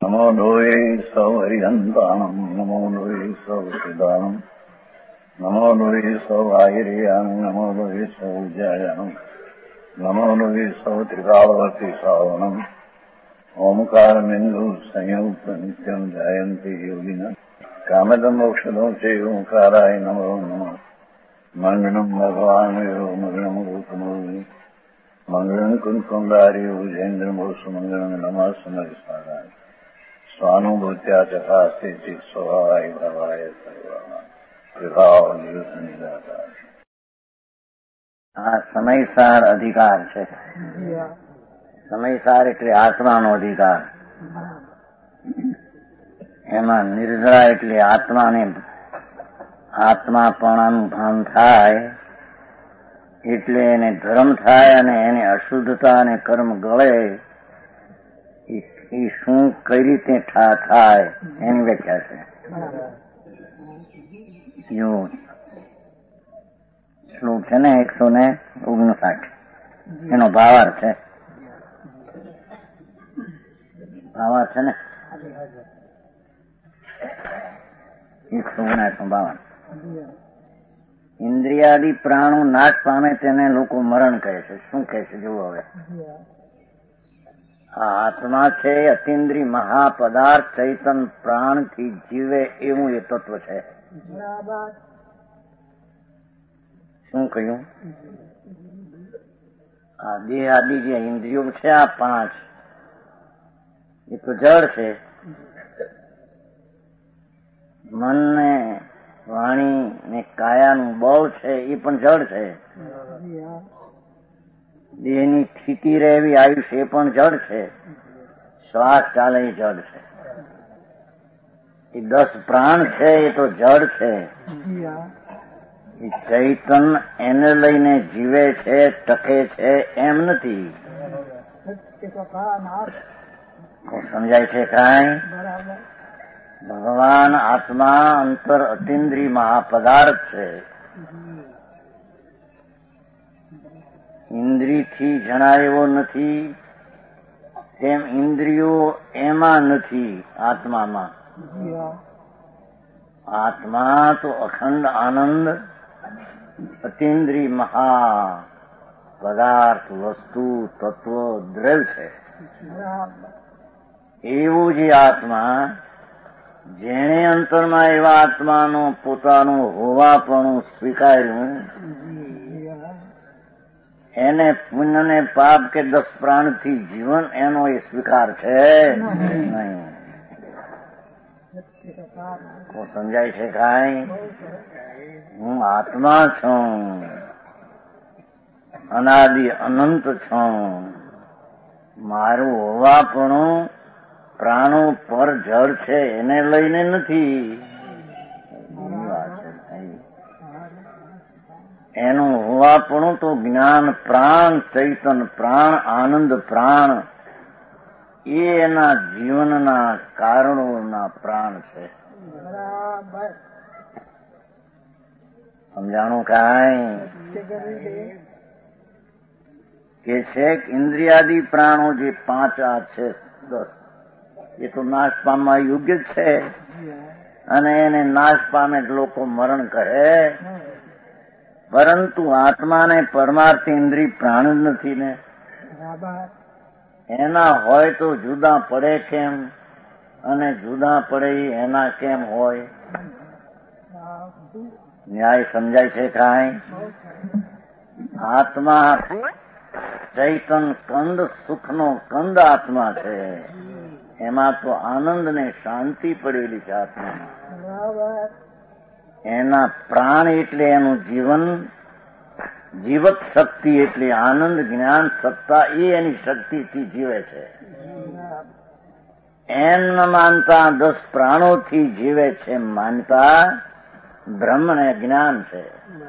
નમો લોહે સૌ હરિહંતાણમ નમો લોહે સૌ સિદાનમ નમો લોહે સૌ આયર્યાણમ નમો લોહે સૌ જયાણમ નમો લોહે સૌ ત્રિકાળવતી સાવણમ ઓમકારમિંદુ સંયુક્ત નિત્યમ જાયંતિ યોગિના કામદમ મોક્ષદો છે ઓંકારાય નમો નમઃ મંગળમ ભગવાન મંગળમ રૂપમો મંગળમ કુંકુંડાર્યો જૈન્દ્રમોષ મંગળમ નમઃ સમરિસ્વારાય સ્વાનુભૂત્યા ચકાસ્તે ચિત સ્વભાવાય ભવાય સર્વમાં વિભાવ નિવૃત્ત નિરાકાર. આ સમયસાર અધિકાર છે. સમયસાર એટલે આત્માનો અધિકાર. એમાં નિર્જરા એટલે આત્માને આત્માપણાનું ભાન થાય એટલે એને ધર્મ થાય અને એને અશુદ્ધતા અને કર્મ ગળે એ શું કઈ રીતે થાય એની વ્યાખ્યા છે. જો શ્લોક છે ને 159 એનો ભાવાર્થ છે. ભાવાર્થ છે ને 159 ઇન્દ્રિયાદિ પ્રાણો નાશ પામે તેને લોકો મરણ કહે છે. શું કહે છે જુઓ હવે. આ આત્મા છે અતિન્દ્રિય મહાપદાર્થ ચૈતન પ્રાણથી જીવે એવું એ તત્વ છે. શું કહ્યું? આ દેહ આદિ જે ઇન્દ્રિયો છે આ 5 એ તો જળ છે. મન ને વાણી ને કાયાનું બળ છે એ પણ જળ છે. દેહની સ્થિતિ રહેવી આયુષ્ય એ પણ જળ છે. શ્વાસ ચાલે એ જળ છે. એ 10 પ્રાણ છે એ તો જળ છે. એ ચૈતન એને લઈને જીવે છે ટકે છે એમ નથી. સમજાય છે કાંઈ? ભગવાન આત્મા અંતર અતિન્દ્રિય મહાપદાર્થ છે. ઇન્દ્રિયથી જણાય એવો નથી તેમ ઇન્દ્રિયો એમાં નથી. આત્મામાં આત્મા તો અખંડ આનંદ અતિન્દ્રિય મહા પદાર્થ વસ્તુ તત્વ દ્રવ્ય છે. એવું જે આત્મા જેણે અંતરમાં એવા આત્માનો પોતાનું હોવાપણું સ્વીકાર્યું એને પુણ્ય ને પાપ કે 10 પ્રાણથી જીવન એનો એ સ્વીકાર છે નહીં. સમજાય છે કાંઈ? હું આત્મા છું, અનાદિ અનંત છું. મારું હોવાપણું પ્રાણો પર જળ છે એને લઈને નથી. એનું હોવાપણું તો જ્ઞાન પ્રાણ ચૈતન પ્રાણ આનંદ પ્રાણ એ એના જીવનના કારણોના પ્રાણ છે. સમજાણું કાંઈ? કે છે ઇન્દ્રિયાદિ પ્રાણો જે 5 આ છે 10 એ તો નાશ પામવા યોગ્ય જ છે અને એને નાશ પામે લોકો મરણ કરે. પરંતુ આત્માને પરમાર્થ ઇન્દ્રિય પ્રાણ જ નથી ને. એના હોય તો જુદા પડે કેમ અને જુદા પડે એના કેમ હોય? ન્યાય સમજાય છે કાંઈ? આત્મા ચૈતન કંદ સુખનો કંદ આત્મા છે. એમાં તો આનંદ ને શાંતિ પડેલી છે આત્મામાં. એના પ્રાણ એટલે એનું જીવન, જીવત શક્તિ એટલે આનંદ જ્ઞાન સત્તા એ એની શક્તિથી જીવે છે. એમ ન માનતા 10 પ્રાણોથી જીવે છે માનતા બ્રહ્મ ને જ્ઞાન છે.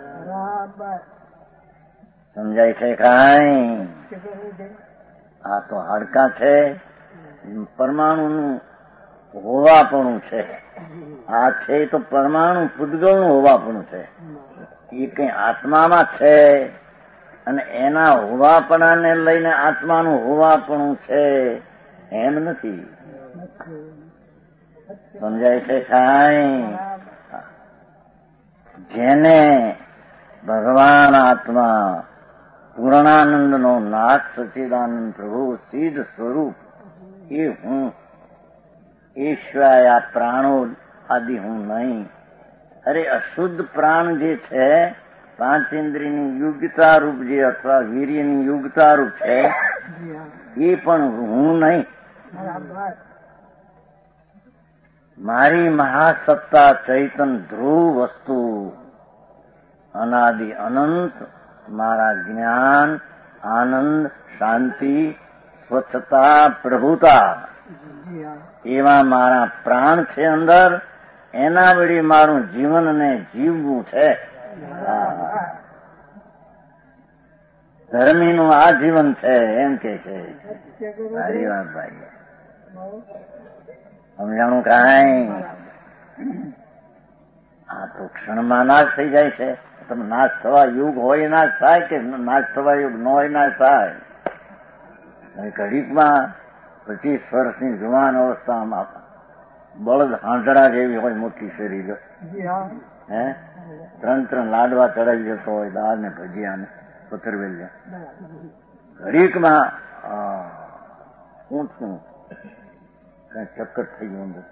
સમજાય છે કાંઈ? આ તો હાડકા છે પરમાણુનું હોવાપણું છે. આ છે તો પરમાણુ પૂતગળનું હોવાપણું છે. એ કઈ આત્મામાં છે અને એના હોવાપણાને લઈને આત્માનું હોવાપણું છે એમ નથી. સમજાય છે કાંઈ? જેને ભગવાન આત્મા પૂર્ણાનંદનો નાથ સચ્ચિદાનંદ પ્રભુ સિદ્ધ સ્વરૂપ એ હું, ઈશ્વર આ પ્રાણો આદિ હું નહીં. અરે અશુદ્ધ પ્રાણ જે છે, પાંચ ઇન્દ્રિયની યુગતા રૂપ જે અથવા વીર્યની યુગતા રૂપ છે, એ પણ હું નહીં. મારી મહાસત્તા ચૈતન ધ્રુવ વસ્તુ અનાદિ અનંત મારા જ્ઞાન, આનંદ, શાંતિ, સ્વચ્છતા, પ્રભુતા એવા મારા પ્રાણ છે અંદર. એના વડે મારું જીવનને જીવવું છે. ધર્મીનું આ જીવન છે એમ કે છે. સારી વાત ભાઈ, સમજાણું કાંઈ? આ તો ક્ષણમાં નાશ થઈ જાય છે. તમે નાશ થવા યુગ હોય નાશ થાય, કે નાશ થવા યુગ ન હોય નાશ થાય. ઘડીકમાં 25 વર્ષની જુવાન અવસ્થામાં બળદ હાંડડા જેવી હોય મોટી શરીર, હે 3 લાડવા ચડાવી જતો હોય, દાળ ને ભજીયા ને પથરવેલિયા. ઘડીકમાં શું છું કઈ ચક્કર થઈ ગયું અંદર.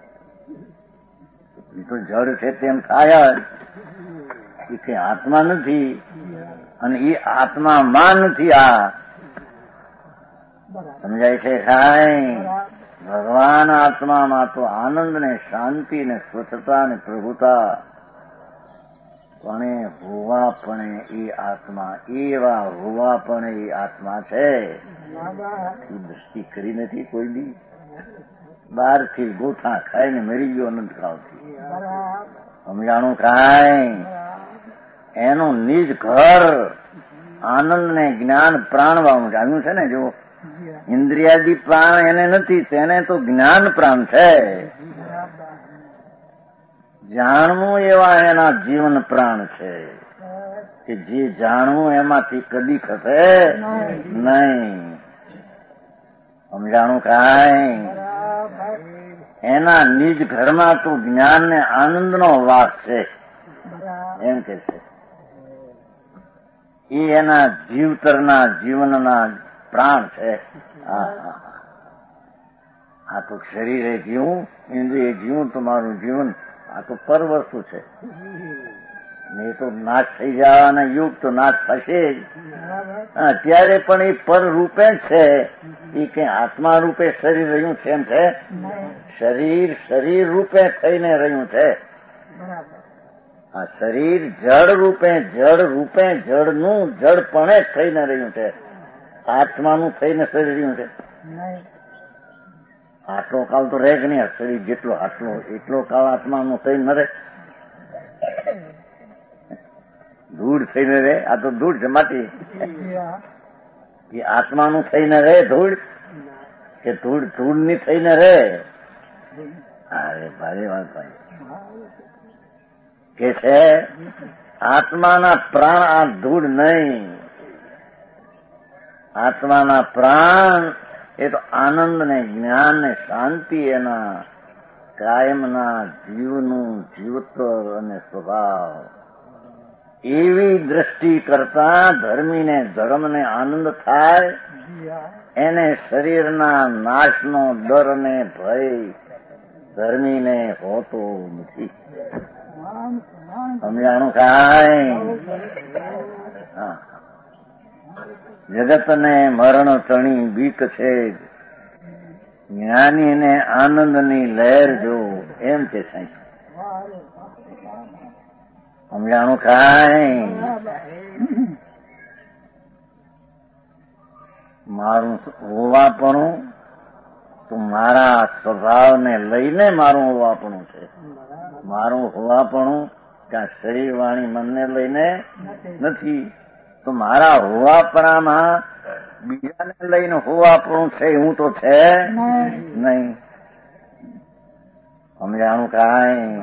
એ તો જડ છે તેમ થાય જ, એ કઈ આત્મા નથી, અને એ આત્મામાં નથી. આ સમજાય છે કાંઈ? ભગવાન આત્મામાં તો આનંદ ને શાંતિ ને સ્વચ્છતા ને પ્રભુતા, પણ હોવાપણે એ આત્મા, એવા હોવાપણે એ આત્મા છે. દ્રષ્ટિ કરી નથી કોઈ બી. બહારથી ગોથા ખાઈને મરી ગયો અનંત કાળથી. સમજાણું કાંઈ? એનું નિજ ઘર આનંદ ને જ્ઞાન પ્રાણવાનું આવ્યું છે ને. જો ઇન્દ્રિયાદી પ્રાણ એને નથી, તેને તો જ્ઞાન પ્રાણ છે. જાણવું એવા એના જીવન પ્રાણ છે, કે જે જાણવું એમાંથી કદી ખસે નહીં. સમજાણું કાંઈ? એના નિજ ઘરમાં તો જ્ઞાન ને આનંદનો વાસ છે એમ કે છે. એ એના જીવતરના જીવનના પ્રાણ છે. આ તો શરીરે જીવું, ઇન્દ્રિય જીવું તો મારું જીવન આ તો પર વસ્તુ છે. એ તો નાશ થઈ જવાના યુગ તો નાશ થશે જ. અત્યારે પણ એ પર રૂપે જ છે. એ કઈ આત્મા રૂપે શરીર રહ્યું છે એમ છે? શરીર રૂપે થઈને રહ્યું છે. આ શરીર જળ રૂપે જળનું જળપણે થઈને રહ્યું છે. આત્માનું થઈને શરીર રહ્યું છે. આટલો કાળ તો રહે કે નહીં? શરીર જેટલો એટલો કાળ આત્માનું થઈને ન રહે. ધૂળ થઈને રહે. આ તો ધૂળ છે, માટી. એ આત્માનું થઈને રહે ધૂળ, કે ધૂળની થઈને રહે? અરે ભારે વાત ભાઈ કે છે. આત્માના પ્રાણ આ ધૂળ નહીં. આત્માના પ્રાણ એ તો આનંદ ને જ્ઞાન ને શાંતિ, એના કાયમના જીવનું જીવત્વ અને સ્વભાવ. એવી દ્રષ્ટિ કરતા ધર્મીને ધર્મને આનંદ થાય. એને શરીરના નાશનો ડર ને ભય ધર્મીને હોતો નથી. સમજાણું કાંઈ? જગતને મરણ તણી બીક છે, જ્ઞાનીને આનંદની લહેર જો એમ કે સાહેબ. સમજાણું કાંઈ? મારું હોવાપણું તો મારા સ્વભાવને લઈને મારું હોવાપણું છે. મારું હોવાપણું ક્યાં શરીર વાણી મનને લઈને નથી. તો મારા હોવાપણામાં બીજાને લઈને હોવાપણું છે હું તો છે નહીં. સમજાણું કાંઈ?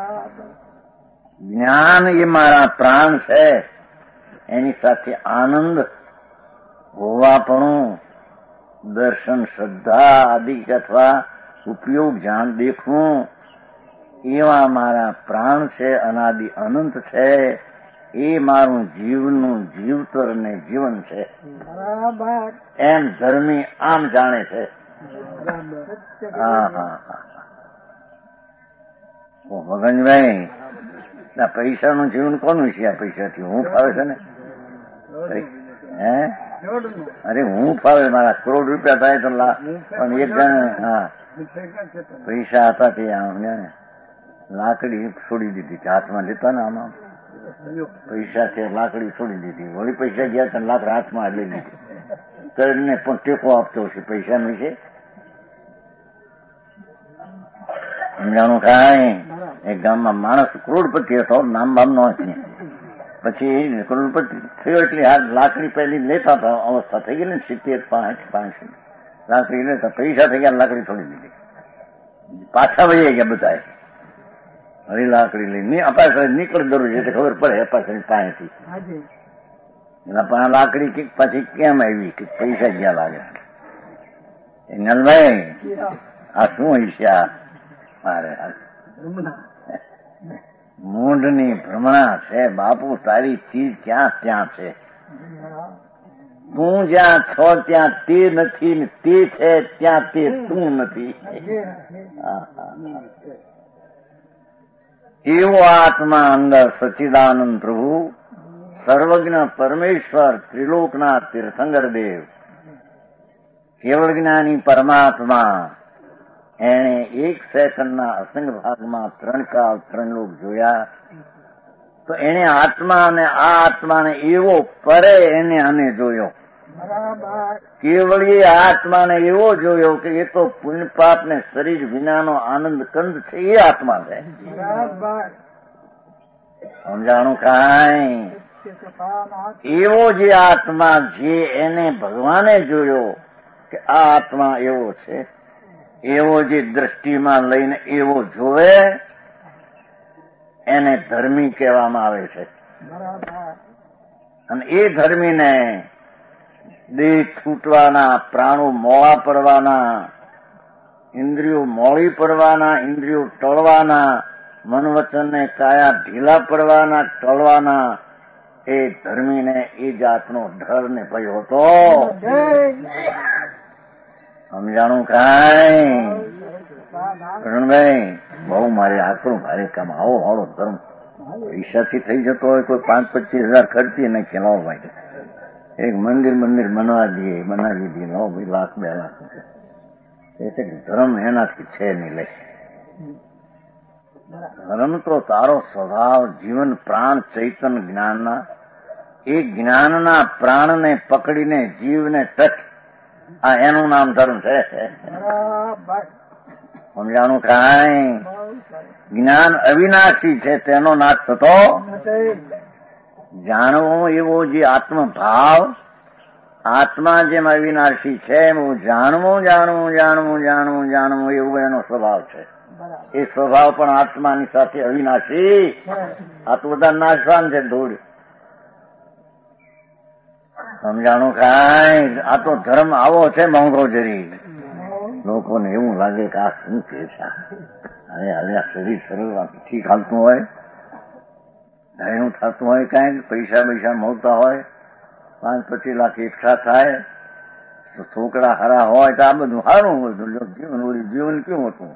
જ્ઞાન એ મારા પ્રાણ છે. એની સાથે આનંદ, હોવાપણું, દર્શન, શ્રદ્ધા આદિ અથવા ઉપયોગ જાણ દેખવું એવા મારા પ્રાણ છે, અનાદિ અનંત છે, એ મારું જીવનું જીવતર ને જીવન છે. એમ ધર્મી આમ જાણે છે. હા હા હા. મગનભાઈ, આ પૈસાનું જીવન કોનું છે? આ પૈસાથી હું ફાવે છે ને? હે? અરે હું ફાવે, મારા કરોડ રૂપિયા થાય તો પણ એક જણ હા પૈસા હતા તે લાકડી છોડી દીધી, હાથમાં લેતા ને આમાં પૈસા છે, લાકડી છોડી દીધી. વળી પૈસા ગયા તો લાકડી હાથમાં લઈ લીધી. કરીને પણ ટેકો આપતો છે પૈસા નું છે. સમજાણું કાંઈ? એક ગામમાં માણસ કરોડપતિ હતો, નામ બામ નો હતી. પછી કરોડપતિ થયો એટલે લાકડી પહેલી લેતા હતા, અવસ્થા થઈ ગઈ ને 70-65 લાકડી લેતા, પૈસા થઈ ગયા, લાકડી છોડી દીધી. પાછા વહી ગયા બધા. હવે લાકડી લઈ અપાસરી નીકળ દરરોજ એટલે ખબર પડે અપાસરી પાસેથી. લાકડી પછી કેમ આવી કે પૈસા ગયા લાગે. નલભાઈ, આ શું હિસ્સા? મારે મૂંઢની ભ્રમણા છે બાપુ, તારી ચીજ ક્યાં ત્યાં છે. તું જ્યાં છો ત્યાં તે નથી, ને તે છે ત્યાં તે તું નથી. એવો આત્મા અંદર સચ્ચિદાનંદ પ્રભુ, સર્વજ્ઞ પરમેશ્વર, ત્રિલોકના તીર્થંકર દેવ, કેવળ જ્ઞાની પરમાત્મા, એણે 1 સેકન્ડના અસંગ ભાગમાં 3 કાળ 3 લોક જોયા. તો એને આત્મા અને આ આત્માને એવો પરે એને આને જોયો. કેવળ એ આત્માને એવો જોયો કે એ તો પુણ્ય પાપ ને શરીર વિનાનો આનંદ કંદ છે, એ આત્મા છે. સમજાણું કાંઈ? એવો જે આત્મા જે એને ભગવાને જોયો કે આ આત્મા એવો છે, એવો જે દ્રષ્ટિમાં લઈને એવો જોવે એને ધર્મી કહેવામાં આવે છે. અને એ ધર્મીને દેહ છૂટવાના, પ્રાણો મોળા પડવાના, ઇન્દ્રિયો મોળી પડવાના, ઇન્દ્રિયો ટળવાના, મન વચન ને કાયા ઢીલા પડવાના, ટળવાના, એ ધર્મીને એ જાતનો ડર ને ભય હતો. સમજાણું કાંઈ? કરણભાઈ, બહુ મારે આકરું ભારે કામ. આવો વાળો ધર્મ પૈસાથી થઈ જતો હોય, કોઈ 5-25 હજાર ખર્ચી નાખી લાવો ભાઈ, એક મંદિર બનાવી દઈએ, લાવો ભાઈ, $1,00,000-2 લાખ રૂપિયા. ધર્મ એનાથી છે નહીં. લે ધર્મ તો તારો સ્વભાવ, જીવન, પ્રાણ, ચૈતન જ્ઞાનના, એ જ્ઞાનના પ્રાણને પકડીને જીવને ટચ, આ એનું નામ ધર્મ છે. સમજાણું કાંઈ? જ્ઞાન અવિનાશી છે, તેનો નાશ થતો. જાણવો એવો જે આત્મભાવ, આત્મા જેમ અવિનાશી છે એમ જાણવું એવું એનો સ્વભાવ છે. એ સ્વભાવ પણ આત્માની સાથે અવિનાશી. આ તો બધા નાશવાન છે, ધૂળ. સમજાણું કાંઈ? આ તો ધર્મ આવો છે મોંઘો જરી. લોકોને એવું લાગે કે આ શું કે છે, અરે આ શરીર સરળ ઠીક હાલતું હોય, ધાયણું થતું હોય, કાંઈ પૈસા મળતા હોય, 5-25 લાખ એકઠા થાય, છોકરા હારા હોય તો આ બધું સારું હતું. જીવન કેવું હતું?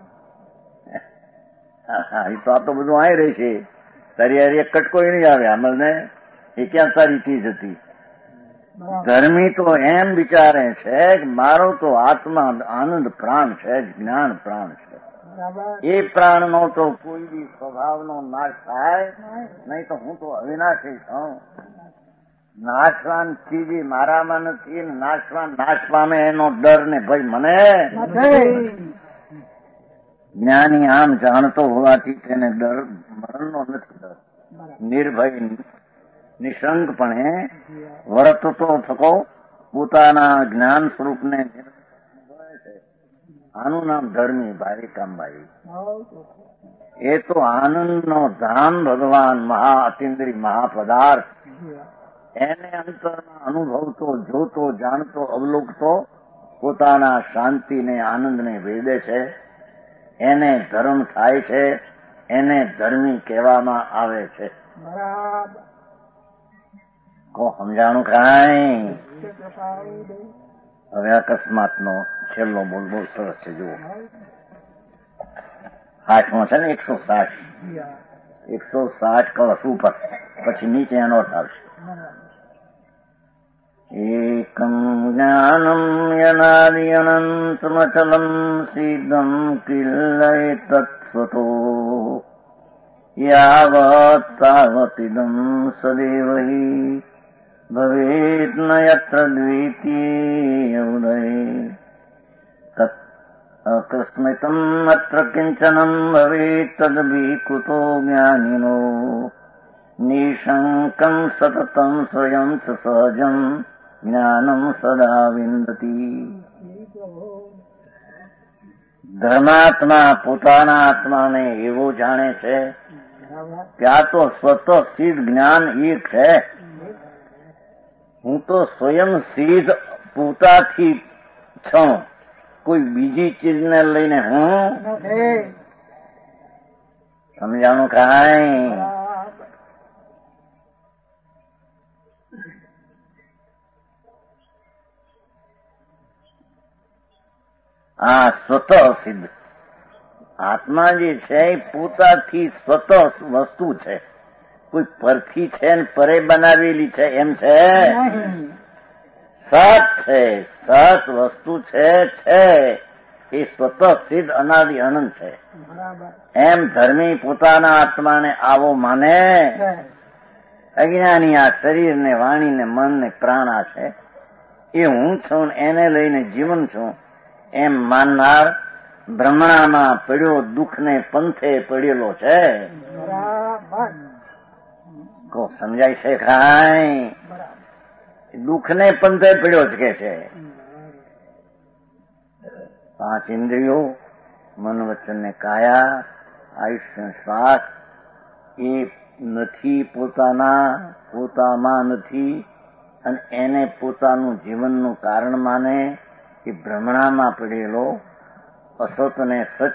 એ તો આ તો બધું આઈ રહી છે. તારી હારી એક કટકો નહીં આવે અમલને, એ ક્યાં તારી ચીજ હતી? ધર્મી તો એમ વિચારે છે કે મારો તો આત્મા આનંદ પ્રાણ છે, જ્ઞાન પ્રાણ છે. એ પ્રાણનો તો કોઈ બી સ્વભાવનો નાશ થાય નહીં, તો હું તો અવિનાશી છું. નાશવાન ચીજ મારામાં નથી, નાશવાન નાશ પામે એનો ડર ને ભય મને. જ્ઞાની આમ જાણતો હોવાથી તેને ડર મરણનો નથી. ડર નિર્ભય નિશંકપણે વર્તતો થકો પોતાના જ્ઞાન સ્વરૂપને. આનું નામ ધર્મી. ભાઈ કામભાઈ, એ તો આનંદનો ધામ ભગવાન, મહા અતિન્દ્રિય મહાપદાર્થ, એને અંતરમાં અનુભવતો, જોતો, જાણતો, અવલોકતો પોતાના શાંતિને, આનંદને વેદે છે. એને ધર્મ થાય છે, એને ધર્મી કહેવામાં આવે છે. બરાબર. કો સમજાણું કાંઈ? હવે અકસ્માતનો છેલ્લો બોલ બહુ સરસ છે. જુઓ, 60 છે ને, 160 કળશ ઉપર, પછી નીચે એનો અર્થ આવશે. એકમ જ્ઞાનમ યનાદિ અનંતમચલમ સિદ્ધમ કિલ્લય તત્સ્વતો યાવત તાવતિદમ સદેવ હિ ભવેત ન યત્ર દ્વિતીય ઉદય તત અકસ્મિતમ અત્ર કિંચનમ ભવેત તદભીકૃતો જ્ઞાનિનો નિશંકમ સતતમ સ્વયં સહજમ જ્ઞાનમ સદા વિંદતી. ધર્માત્મા પોતાના આત્માને એવો જાણે છે કે આ તો સ્વતઃ સિદ્ધ જ્ઞાન એક છે. હું તો સ્વયં સિદ્ધ પોતાથી છું, કોઈ બીજી ચીજને લઈને હું સમજાણું કાંઈ? આ સ્વતઃ સિદ્ધ આત્મા જે છે એ પોતાથી સ્વતઃ વસ્તુ છે, કોઈ પરથી છે ને પરે બનાવેલી છે એમ છે. સત છે, સત વસ્તુ છે એ સ્વતઃ સિદ્ધ અનાદિ અનંત છે. એમ ધર્મી પોતાના આત્માને આવો માને. અજ્ઞાની આ શરીરને, વાણીને, મનને, પ્રાણા છે એ હું છું, એને લઈને જીવન છું એમ માનનાર ભ્રમણામાં પડ્યો, દુઃખને પંથે પડેલો છે. કો સમજાય છે કાંઈ? દુઃખને પંથે પડ્યો જ કે છે. 5 ઇન્દ્રિયો, મન, વચન ને કાયા, આયુષ્ય, શ્વાસ એ નથી પોતામાં નથી, અને એને પોતાનું જીવનનું કારણ માને એ ભ્રમણામાં પડેલો, અસતને સચ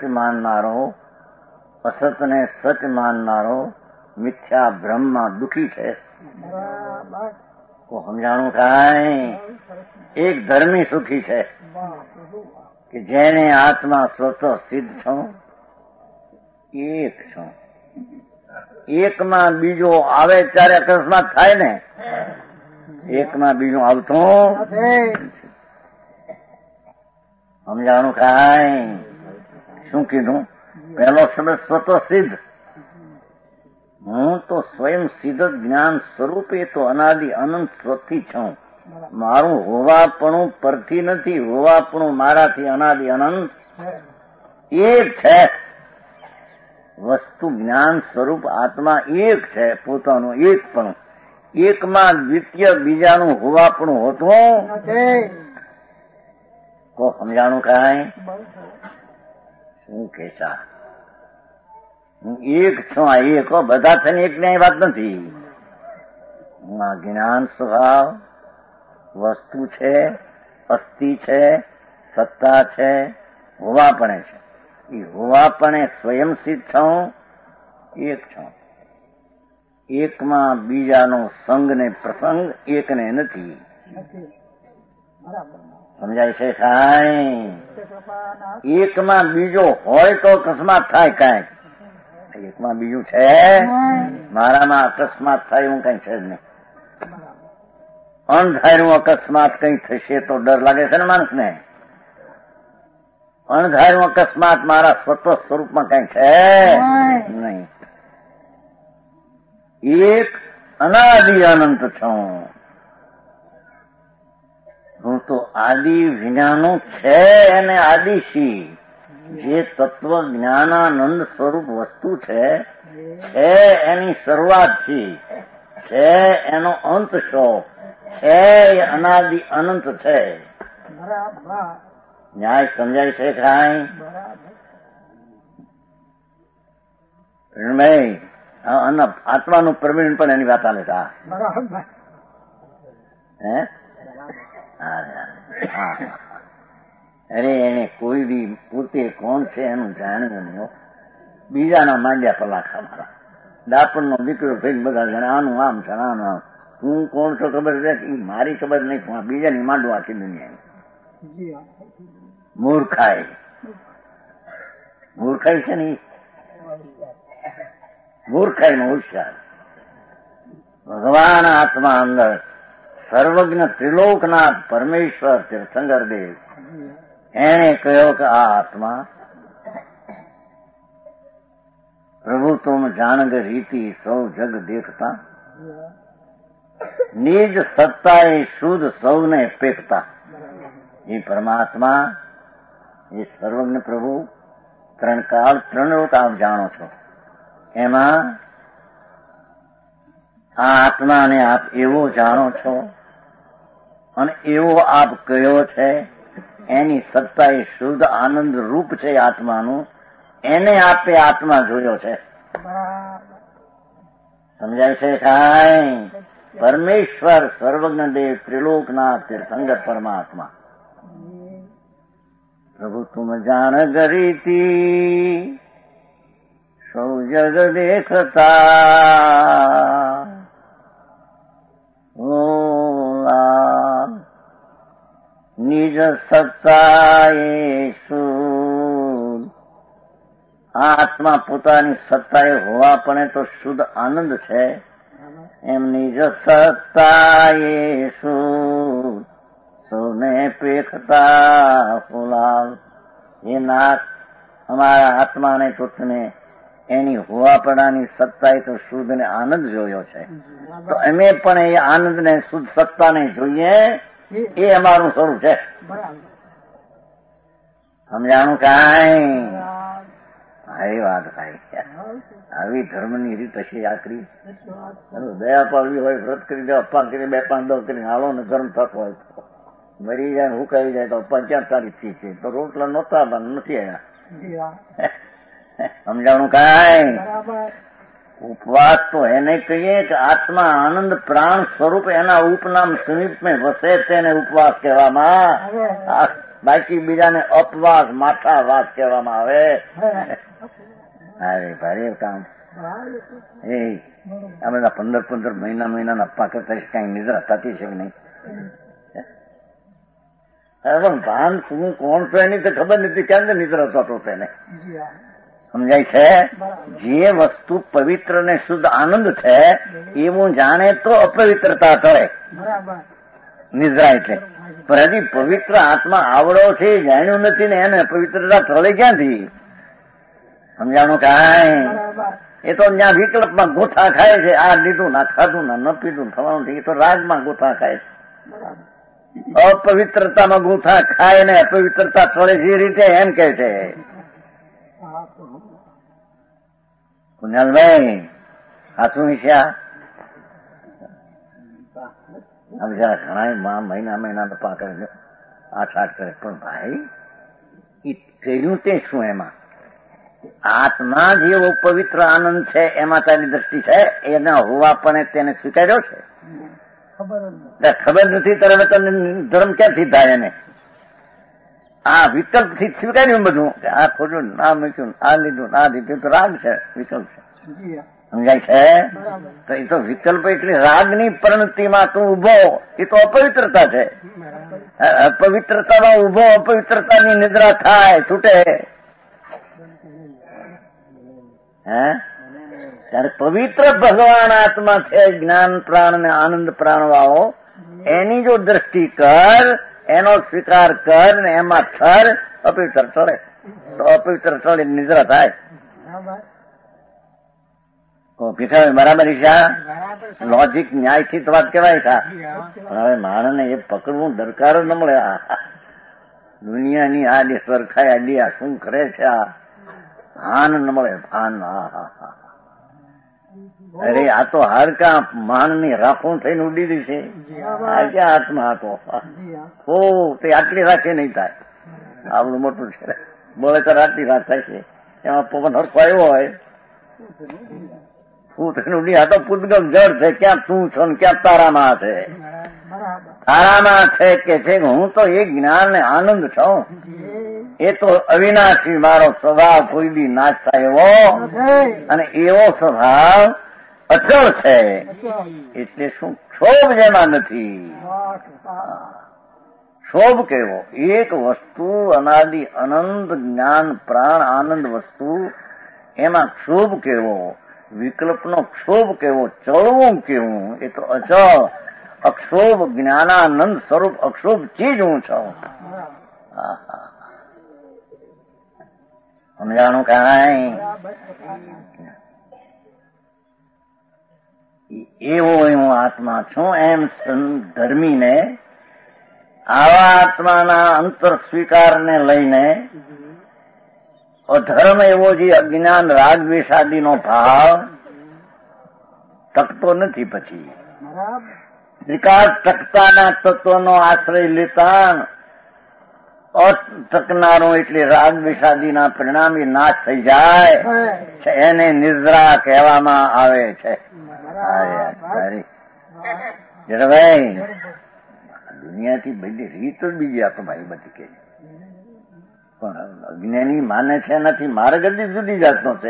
માનનારો મિથ્યા બ્રહ્મમાં દુઃખી છે. કો સમજાણું કાંઈ? એક ધર્મી સુખી છે કે જેને આત્મા સ્વતઃ સિદ્ધ છું, એક છું. એકમાં બીજો આવે ત્યારે અકસ્માત થાય ને, એકમાં બીજું આવતું સમજાણું કાંઈ? શું કીધું? પહેલો શબ્દ સ્વતઃ સિદ્ધ. હું તો સ્વયં સિદ્ધ જ્ઞાન સ્વરૂપે તો અનાદિ અનંત સ્વથી છું. મારું હોવાપણું પરથી નથી, હોવાપણું મારાથી અનાદિ અનંત એક છે. વસ્તુ જ્ઞાન સ્વરૂપ આત્મા એક છે, પોતાનું એકપણું. એકમાં દ્વિતીય બીજાનું હોવાપણું હોતું કો સમજાણું કાંઈ? શું કેસા? હું એક છું, આ એક બધા થઈને એક ની વાત નથી. આ જ્ઞાન સ્વભાવ વસ્તુ છે, અસ્થિ છે, સત્તા છે, હોવાપણે છે. એ હોવાપણે સ્વયં સિદ્ધ છું, એક છું. એકમાં બીજાનો સંગ ને પ્રસંગ એકને નથી. સમજાય છે કાંઈ? એકમાં બીજો હોય તો અકસ્માત થાય કાંઈ. એકમાં બીજું છે? મારામાં અકસ્માત થાય એવું કઈ છે જ નહીં. અણધાર્યું અકસ્માત કઈ થશે તો ડર લાગે છે ને માણસને. અણધાર્યું અકસ્માત મારા સ્વતઃ સ્વરૂપમાં કઈ છે નહીં. એક અનાદિ અનંત છું. હું તો આદિ વિનાનું છે અને આદિશી જે તત્વ જ્ઞાનાનંદ સ્વરૂપ વસ્તુ છે એની શરૂઆત છે એનો અંત શો છે, એ અનાદિ અનંત છે. ન્યાય સમજાય છે કાંઈ? આત્માનું પ્રવીણ પણ એની વાત ચાલે છે. અરે એને કોઈ બી પોતે કોણ છે એનું જાણ્યું નહીં. બીજાના માંડ્યા પલાખા મારા દાપણનો દીકરો થઈને બધા જાણે આનું આમ છે આનું આમ. હું કોણ છો ખબર છે? મારી ખબર નહીં, બીજાની માંડું આખી દુનિયા. મૂર્ખાઈ છે ને, મૂર્ખાઈ નો હોશિયાર. ભગવાન આત્મા અંદર સર્વજ્ઞ ત્રિલોકનાથ પરમેશ્વર તીર્થંકર દેવ એને કહ્યો કે આ આત્મા પ્રભુ તુમ જાણગ રીતિ સૌ જગ દેખતા, નિજ સત્તા એ શુદ્ધ સૌને પેખતા. એ પરમાત્મા એ સર્વજ્ઞ પ્રભુ ત્રણ કાળ ત્રણ લોક આપ જાણો છો. એમાં આ આત્માને આપ એવો જાણો છો અને એવો આપ કયો છે. એની સત્તા એ શુદ્ધ આનંદ રૂપ છે આત્માનું. એને આપે આત્મા જોયો છે. સમજાય છે કાંઈ? પરમેશ્વર સર્વજ્ઞ દેવ ત્રિલોકનાથ તીર્થંકર પરમાત્મા પ્રભુ તુમ જાણ ગરીતી સૌ જગ દેખતા, નિજ સત્તા એ શુદ્ધ. આત્મા પોતાની સત્તા એ હોવા પણ તો શુદ્ધ આનંદ છે. એમ નિજ સત્તા એ શુદ્ધ સૌને પેખતા ફુલાલ. એ નાથ અમારા આત્માને તોને એની હોવાપણાની સત્તા એ તો શુદ્ધ ને આનંદ જોયો છે. તો અમે પણ એ આનંદ ને શુદ્ધ સત્તાને જોઈએ. એ અમારું સ્વરૂપ છે. સમજાણું કાંઈ? આવી વાત થાય. આવી ધર્મની રીત હશે આકરી. દયા પાડવી હોય, વ્રત કરી દે, અપ્પા કરી 2-5 દો કરીને હાલો ને ધર્મ થતો હોય. મરી જાય ને હુકાઈ જાય તો અપ્પા 4 તારીખ છે તો રોટલા નહોતા પણ નથી આવ્યા. સમજાણું કાંઈ? ઉપવાસ તો એને કહીએ કે આત્મા આનંદ પ્રાણ સ્વરૂપ એના ઉપનામ સમીપ મેં વસે તેને ઉપવાસ કહેવામાં. બાકી બીજાને અપવાસ માથાવાસ કહેવામાં આવે. અરે ભારે કામ. એ આ બધા 15 મહિનાના અપ્પા કરતા કઈ નિદ્રા થતી છે કે નહીં? પણ ભાન શું કોણ છો એની તો ખબર નથી. ક્યાં નિદ્રા થતો તેને સમજાય છે? જે વસ્તુ પવિત્ર ને શુદ્ધ આનંદ છે એવું જાણે તો અપવિત્રતા ટળે. નિદ્રા એટલે. પણ હજી પવિત્ર આત્મા આવડો છે જાણ્યું નથી ને એને પવિત્રતા ટળે ક્યાંથી? સમજાણું કાંઈ? એ તો જ્યાં વિકલ્પમાં ગોથા ખાય છે. આ લીધું ના ખાધું ના ન પીધું થવાનું. એ તો રાગમાં ગોથા ખાય છે. અપવિત્રતામાં ગોથા ખાય ને અપવિત્રતા ટળે જે રીતે એમ કે છે. કુનાલભાઈ સાચું વિષયા જરા ઘણા મહિના પા કરે 8 કરે. પણ ભાઈ એ કર્યું તે શું? એમાં આત્મા જેવો પવિત્ર આનંદ છે એમાં તારી દ્રષ્ટિ છે? એના હોવા પણ તેને સ્વીકાર્યો છે? ખબર નથી ત્યારે તને ધર્મ ક્યાંથી થાય? એને આ વિકલ્પ થી સ્વીકાર્યું બધું કે આ ખોટું ના મૂક્યું, આ લીધું, આ દીધું તો રાગ છે, વિકલ્પ છે. સમજાય છે? તો એ તો વિકલ્પ એટલે રાગની પરિણતિમાં તું ઉભો. એ તો અપવિત્રતા છે. અપવિત્રતામાં ઉભો, અપવિત્રતાની નિદ્રા થાય, છૂટે. ત્યારે પવિત્ર ભગવાન આત્મા છે, જ્ઞાન પ્રાણ ને આનંદ પ્રાણ વાળો. એની જો દ્રષ્ટિ કર, એનો સ્વીકાર કર ને એમાં થર, અપવિત્ર ટળે. તો અપવિત્ર ટળે નિદ્રા થાય. ભીખા બરાબર છે. લોજિક ન્યાયથી તો વાત કહેવાય છે. પણ હવે માણસને એ પકડવું દરકાર ન મળે. દુનિયાની આ સરખાઈ આડી આ શું કરે છે? આ ભાન ન મળે. ભાન. અરે આ તો હાડકા માણની રાખું થઈને ઉડી દી છે. આ ક્યાં હાથમાં હતો? હો તે આટલી રાખે નહીં થાય. આવડું મોટું છે. બોલે તો આટલી રાત થાય છે. એમાં પવન હરખો આવ્યો હોય હું થઈને ઉડી. આ તો પૂતગલ જળ છે. ક્યાં તું છો ને ક્યાં તારામાં છે? તારામાં છે કે છે હું તો એ જ્ઞાન ને આનંદ છું. એ તો અવિનાશી મારો સ્વભાવ કોઈ દી નાશ થાય એવો, અને એવો સ્વભાવ અચળ છે. એટલે શું ક્ષોભ જેમાં નથી. ક્ષોભ કેવો? એક વસ્તુ અનાદિ અનંત જ્ઞાન પ્રાણ આનંદ વસ્તુ, એમાં ક્ષોભ કેવો? વિકલ્પનો ક્ષોભ કેવો? ચળવું કેવું? એ તો અચળ અક્ષોભ જ્ઞાનાનંદ સ્વરૂપ અક્ષોભ ચીજ હું છું. સમજાણું કાંઈ? એવો હું આત્મા છું એમ ધર્મીને આવા આત્માના અંતર સ્વીકારને લઈને અધર્મ એવો જે અજ્ઞાન રાગ દ્વેષાદિનો ભાવ ટકતો નથી. પછી વિકાસ ટકતાના તત્વનો આશ્રય લેતા અટકનારો એટલે રાગ દ્વેષાદિના પરિણામે નાશ થઈ જાય છે, એને નિદ્રા કહેવામાં આવે છે. ભાઈ દુનિયાથી બધી રીત જ બીજી આપણે ભાઈ બધી કે, પણ અજ્ઞાની માને છે નથી, માર્ગ જ જુદી જાતનો છે.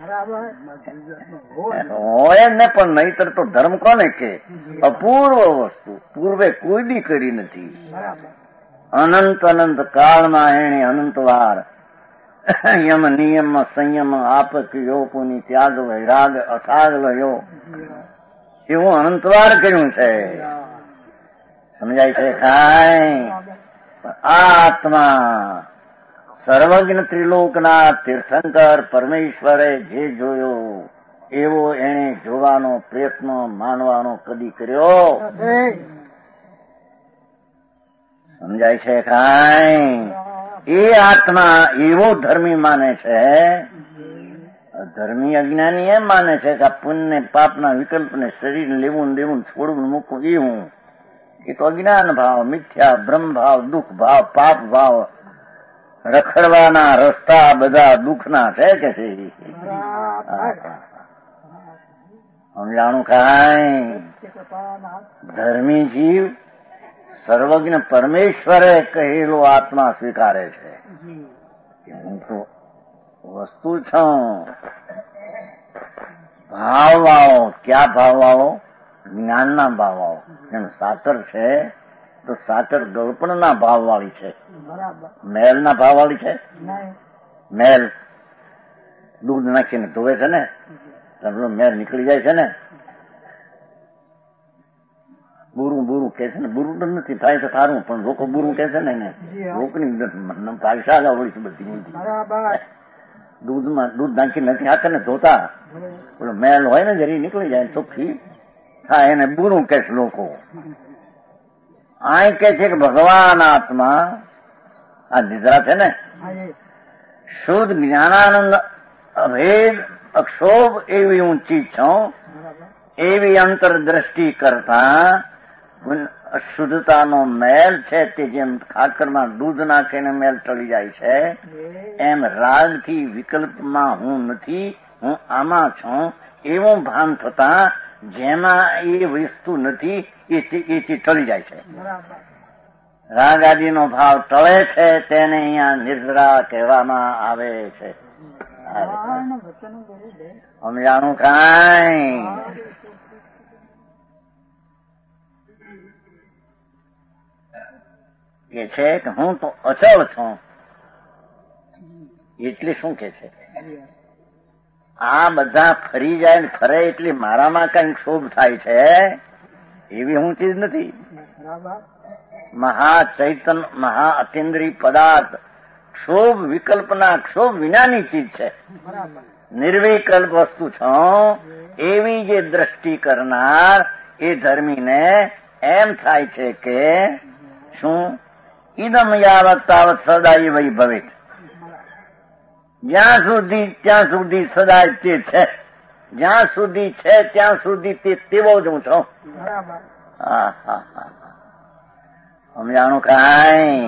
હોય ને, પણ નહીતર તો ધર્મ કોને કે? અપૂર્વ વસ્તુ પૂર્વે કોઈ દી કરી નથી. અનંત અનંત કાળમાં એણે અનંતવાર યમ નિયમ સંયમ આપક્યો પુની ત્યાગ વૈરાગ અથાગ લયો એવું અનંતવાર કર્યું છે. સમજાય છે કાંઈ? આ આત્મા સર્વજ્ઞ ત્રિલોકના તીર્થંકર પરમેશ્વરે જે જોયો એવો એને જોવાનો પ્રયત્ન માનવાનો કદી કર્યો? સમજાય છે કાંઈ? એ આત્મા એવો ધર્મી માને છે. ધર્મી અજ્ઞાની એમ માને છે કે આ પુણ્ય પાપના વિકલ્પને શરીર લેવું દેવું છોડવું મૂકવું એ હું. એ તો અજ્ઞાન ભાવ, મિથ્યા ભ્રમ ભાવ, દુઃખ ભાવ, પાપ ભાવ, રખડવાના રસ્તા બધા દુઃખના છે કે છે. સમજાણું કાંઈ? ધર્મી જીવ સર્વજ્ઞ પરમેશ્વરે કહેલો આત્મા સ્વીકારે છે. હું તો વસ્તુ છું. ભાવ આવો, ક્યાં ભાવ આવો? જ્ઞાનના ભાવ આવો. એમ સાકર છે તો સાકર ગળપણના ભાવ વાળી છે, મેલના ભાવ વાળી છે. મેલ દૂધ નાખીને ધોવે છે ને, મેલ નીકળી જાય છે ને. બુરું બુરું કે છે ને, બુરું તો નથી થાય તો સારું, પણ લોકો બુરું કે છે ને એને લોકોની ભાષા આવડી છે બધી. દૂધમાં દૂધ નાખી નથી હાથે ને ધોતા, પેલો મેલ હોય ને જરી નીકળી જાય ચોખ્ખી થાય એને બુરું કે છે લોકો. આ કે છે કે ભગવાન આત્મા આ નિદ્રા છે ને, શુદ્ધ જ્ઞાનાનંદ અભેદ અક્ષોભ એવી ઊંચી છું, એવી અંતરદ્રષ્ટિ કરતા શુદ્ધતાનો મેલ છે તે જેમ ખાકરમાં દૂધ નાખીને મેલ ટળી જાય છે, એમ રાગથી વિકલ્પમાં હું નથી, હું આમાં છું એવું ભાન થતા જેમાં એ વસ્તુ નથી એ ટળી જાય છે. રાગ આદિનો ભાવ ટળે છે તેને અહીંયા નિદ્રા કહેવામાં આવે છે. સમજાણું કાંઈ? કે છે કે હું તો અચળ છું. એટલે શું કે છે? આ બધા ફરી જાય ને ફરે એટલે મારામાં કઈ ક્ષોભ થાય છે એવી હું ચીજ નથી. મહાચૈતન મહા અતિન્દ્રિય પદાર્થ ક્ષોભ વિકલ્પના ક્ષોભ વિનાની ચીજ છે. નિર્વિકલ્પ વસ્તુ છું એવી જે દ્રષ્ટિ કરનાર એ ધર્મીને એમ થાય છે કે શું ઇદમ યાવત તાવત સદાય વૈભવિત, જ્યાં સુધી ત્યાં સુધી સદાય તે છે, જ્યાં સુધી છે ત્યાં સુધી તે તેવો જ હું છું. સમજાણું કાંઈ?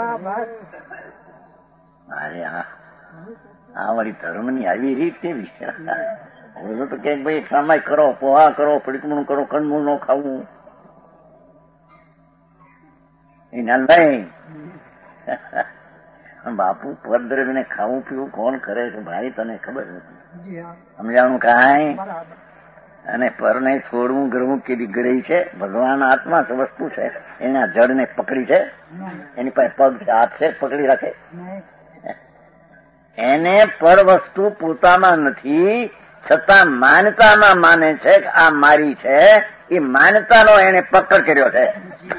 અરે આ વળી ધર્મની આવી રીત કેવી છે? હવે તો કે ભાઈ સમય કરો, પોહા કરો, પડીકમણું કરો, કંદમૂળ નો ખાવું એના લઈ બાપુ પર દ્રવ્યને ખાવું પીવું કોણ કરે છે ભાઈ, તને ખબર નથી, સમજાણું કાંઈ? અને પરને છોડવું ગરવું કેવી ગળી છે? ભગવાન આત્મા વસ્તુ છે, એના જડને પકડી છે, એની પાસે પગ છે, હાથ છે, પકડી રાખે? એને પર વસ્તુ પોતામાં નથી, છતાં માનતામાં માને છે કે આ મારી છે. એ માનતાનો એને પકડ કર્યો છે.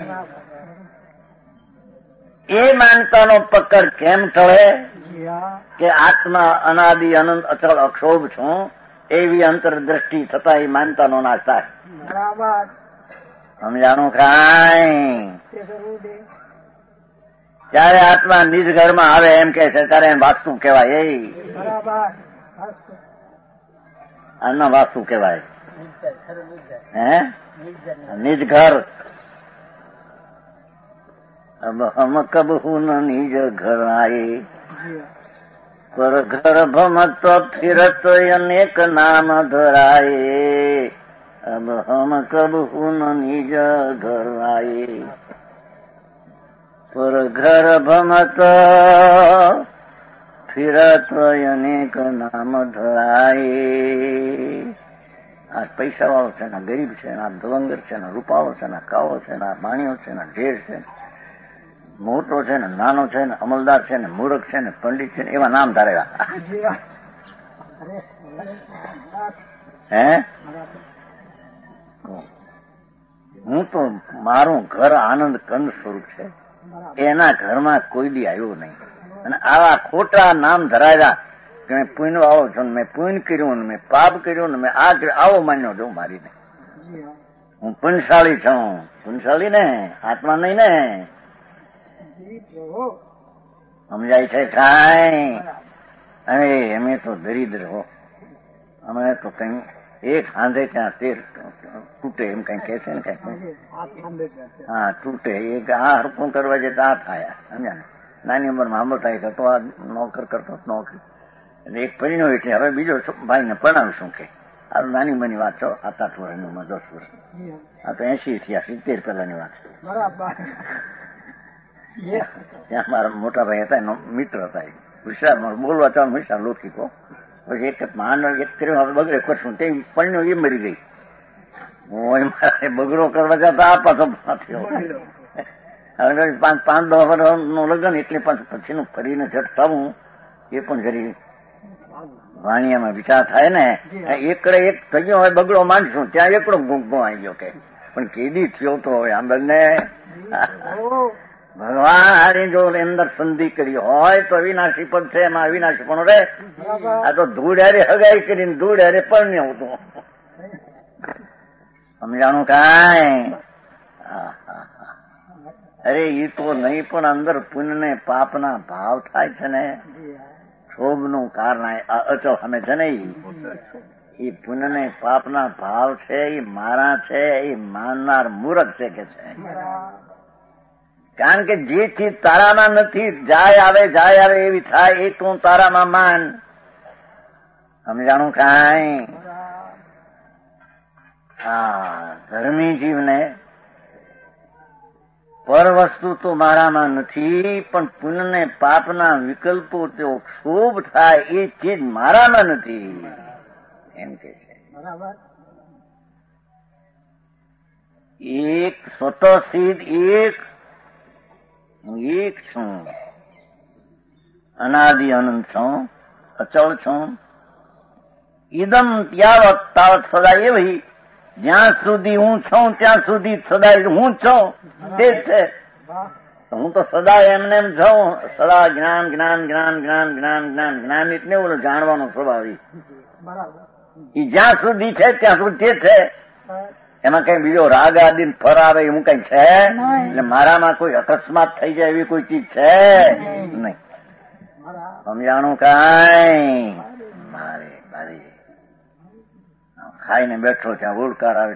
એ માનતાનો પકડ કેમ ટળે? કે આત્મા અનાદિ અનંત અચળ અક્ષોભ છું એવી અંતરદ્રષ્ટિ થતા એ માનતાનો નાશ થાય. સમજાણું કાંઈ? જયારે આત્મા નિજ ઘરમાં આવે એમ કે છે ત્યારે વાસ્તુ કહેવાય. એ આના વાસ્તુ કહેવાય. હે નિજ ઘર. अब हम कब न निज घर आए, पर घर भमत फिरत अनेक नाम धराए. अब हम कब न निज घर आए, पर घर भमत फिरत अनेक नाम धराए. આ પૈસા વાળો છે, ના ગરીબ છે, ના દવંગર છે, ના રૂપાળો છે, ના કાળો છે, ના બાણીઓ છે, ના ઢેર છે, મોટો છે ને નાનો છે ને અમલદાર છે ને મૂર્ખ છે ને પંડિત છે ને એવા નામ ધારેલા. હે હું તો મારું ઘર આનંદ કંદ સ્વરૂપ છે, એના ઘરમાં કોઈ દી આવ્યો નહીં. અને આવા ખોટા નામ ધરાયેલા કે મેં પુણ્ય વાળો છું, મેં પુણ્ય કર્યું ને મેં પાપ કર્યું ને મેં આ કર્યું, આવો માન્યો છું મારીને. હું પુણ્યશાળી છું. પુણ્યશાળી ને આત્મા નહીં ને. સમજાય છે કાંઈ? અરે અમે તો દરિદ્ર હો, અમે તો કઈ એક હાંધે ત્યાં 13 તૂટે એમ કઈ કે છે ને કઈ. હા તૂટે. એક આ હરકું કરવા જતા આ થયા. સમજ્યા? નાની ઉંમરમાં આંબો થાય તો આ નોકર કરતો નોકરી, એટલે એક પરિણ્યો એટલે હવે બીજો ભાઈને પરણાવશું કે. આ નાની મની વાત છો, 7-8 વર્ષની ઉંમર, 10 વર્ષ. આ તો 80 થયા, 70 પહેલાની વાત છે. ત્યાં મારા મોટા ભાઈ હતા, એનો મિત્ર હતા, હોશિયાર, બોલવા ચાલ હોશિયાર લોથીકો. પછી એક માનો એક કર્યો, હવે બગડે કરશું, તે પરણ્યો એ મરી ગઈ. મારે બગડો કરવા જતા આ પાછો થયો. હવે 5-10 વર્ષનું લગ્ન, એટલે પછીનું ફરીને જટ થવું એ પણ જરી વાણિયામાં વિચાર થાય ને. એકડે એક થઈ ગયો, હવે બગડો માંડશું, ત્યાં એકડો ગુંગો આવી ગયો કે. પણ કેદી થયો તો હવે આ બંને ભગવાન જો અંદર સંધિ કરી હોય તો અવિનાશી પદ છે, એમાં અવિનાશી પણ રે. આ તો ધૂળ હારે હગાઈ કરીને ધૂળ હારે પરણ્યો હતું. સમજાણું કાંઈ? અરે એ તો નહીં, પણ અંદર પુણ્ય ને પાપના ભાવ થાય છે ને, ક્ષોભનું કારણ અચળ અમે છે ને, એ પુણ્ય ને પાપના ભાવ છે, એ મારા છે, એ માનનાર મૂર્ખ છે કે છે. કારણ કે જે ચીજ તારામાં નથી, જાય આવે એવી થાય, એ તું તારામાં માન. સમજાણું કાંઈ? હા, ધર્મી જીવને પર વસ્તુ તો મારામાં નથી, પણ પુણ્ય ને પાપના વિકલ્પો તેઓ ક્ષોભ થાય એ ચીજ મારામાં નથી એમ કે છે. એક સ્વતઃસિદ્ધ એક છું, અનાદિ અનંત છું, અચળ છું. ઇદમ યાવત તાવત સદા એવી, જ્યાં સુધી હું છું ત્યાં સુધી સદા હું છું. તે જ છે. હું તો સદા એમને એમ છું. સદા જ્ઞાન જ્ઞાન જ્ઞાન જ્ઞાન જ્ઞાન જ્ઞાન જ્ઞાન એટલે ઓલો જાણવાનો સ્વભાવ. એ જ્યાં સુધી છે ત્યાં સુધી તે છે. એમાં કઈ બીજો રાગ આદિ ફર આવે એવું કઈ છે? એટલે મારામાં કોઈ અકસ્માત થઈ જાય એવી કોઈ ચીજ છે નહીં. સમજાણું કાંઈ? મારે ખાઈને બેઠો ત્યાં ઉડકાર આવે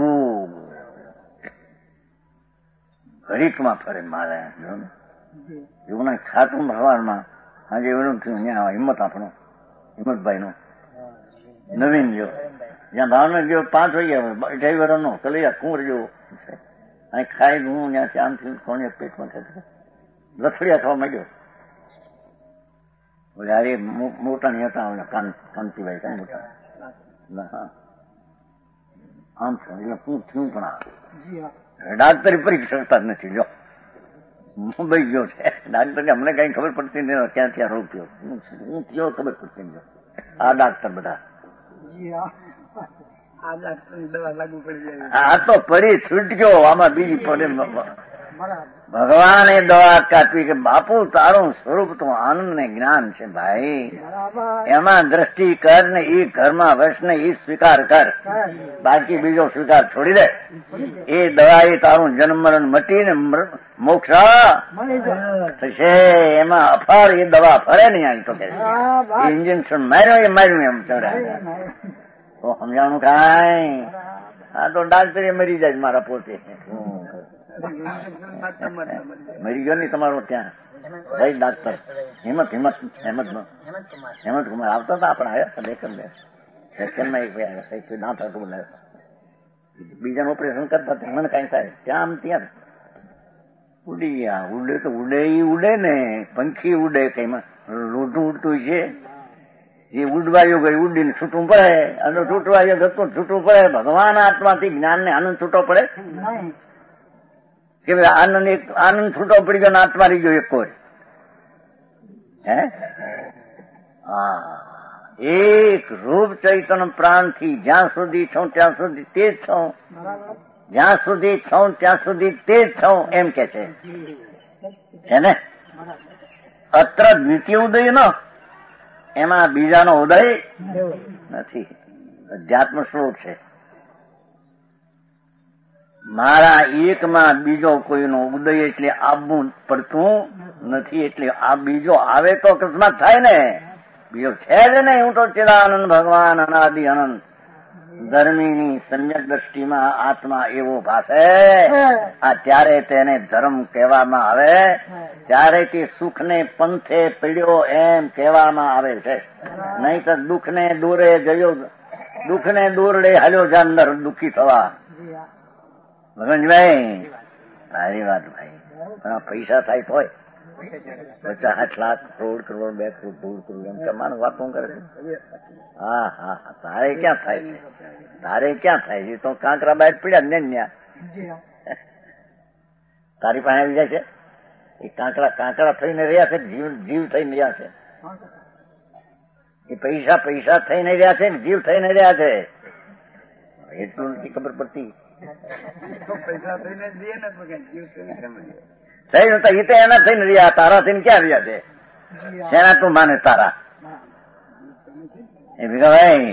ઘડીકમાં ફરે. મારે એવું ના ખાતું સવારમાં આજે એવું થયું. ત્યાં હિંમત આપણો હિંમતભાઈ નો નવીન જો જ્યાં ભાવનગર ગયો 5 વાગ્યા 28 વર્ષનો કલૈયા કુંવર જેવો અહીં ખાઈ હું ત્યાંથી આમ કોને પેટમાં લથડિયા થવા માંડ્યો. યાર એ મોટા નહીં હતા કાંતિભાઈ કઈ મોટા આમ એટલે હું થયું પણ ડાક્ટરી પરીક્ષા કરતા જ નથી. જો મુંબઈ ગયો છે ડાક્ટર અમને કઈ ખબર પડતી નહીં ક્યાં ક્યાં રોગ થયો, હું થયો ખબર પડતી નહીં. આ ડાક્ટર બધા આ તો પડી છૂટક્યો, આમાં બીજી પડે. ભગવાને દવા કાપી કે બાપુ તારું સ્વરૂપ તો આનંદ ને જ્ઞાન છે ભાઈ, એમાં દ્રષ્ટિ કર ને એ ઘરમાં વશ ને એ સ્વીકાર કર, બાકી બીજો સ્વીકાર છોડી દે. એ દવા એ તારું જન્મ મરણ મટીને મોક્ષ થશે. એમાં અફાળ એ દવા ફરે નહીં. આવી તો કે ઇન્જેક્શન માર્યો એ માર્યું એમ ચડાય તો સમજાણું કાંઈ. આ તો ડાક્ટરે મરી જાય મારા પોતે. મરી ગયો નઈ તમારો ત્યાં ભાઈ ડાક્ટર હિંમત કુમાર આવતા હતા. આપણે આવ્યા દેખન સેકન્ડમાં એક ભાઈ આવ્યા ના થતું બોલાવ્યા. બીજાનું ઓપરેશન કરતા મને કઈ થાય ત્યાં આમ ત્યાં ઉડી ગયા. ઉડે તો ઉડે એ ઉડે ને, પંખી ઉડે કઈ લોઢું ઉડતું છે. એ ઉડવાયો ગઈ ઉડીને છૂટવું પડે, અને છૂટવાયો જતું છૂટવું પડે. ભગવાન આત્માથી જ્ઞાન ને આનંદ છૂટો પડે કે આનંદ છૂટો પડી ગયો ને આત્મા રહી ગયો એક કોઈ. હે હા, એક રૂપ ચૈતન્ય પ્રાણ થી જ્યાં સુધી છું ત્યાં સુધી તે જ છું, જ્યાં સુધી છું ત્યાં સુધી તે જ છું એમ કે છે ને. અત્ર દ્વિતીય ઉદય ન, એમાં બીજાનો ઉદય નથી. અધ્યાત્મ સ્વરૂપ છે. મારા એકમાં બીજો કોઈનો ઉદય એટલે આવવું પડતું નથી. એટલે આ બીજો આવે તો અકસ્માત થાય ને, બીજો છે જ નહીં. હું તો ચિદાનંદ ભગવાન અનાદિ અનંત ધર્મીની સમ્યક દ્રષ્ટિમાં આત્મા એવો ભાષે. આ ત્યારે તેને ધર્મ કહેવામાં આવે, ત્યારે તે સુખને પંથે પીડ્યો એમ કહેવામાં આવે છે. નહીં તો દુઃખને દોરે ગયો, દુઃખને દોરડે હાલ્યો છે અંદર દુઃખી થવા. ભગવાનભાઈ સારી વાત ભાઈ. પણ પૈસા થાય તોય 50 લાખ કરોડ 2 કરોડ 3 કરોડ એમ તમારું વાતો કરે છે. હા હા, તારે ક્યાં થાય છે? તારે ક્યાં થાય છે? તો કાંકરા બાદ પીડ્યા ને ન્યા તારી પાસે આવી જાય છે. એ કાંકરા થઈને રહ્યા છે, જીવ થઈને રહ્યા છે. એ પૈસા થઈને રહ્યા છે, જીવ થઈને રહ્યા છે. એટલું નથી ખબર પડતી. પૈસા થઈને દે ને જીવ થઈને તો એ તો એના થઈને રહ્યા, તારા થઈને ક્યાં રહ્યા છે? શેના તું માને તારા? એ ભીખાભાઈ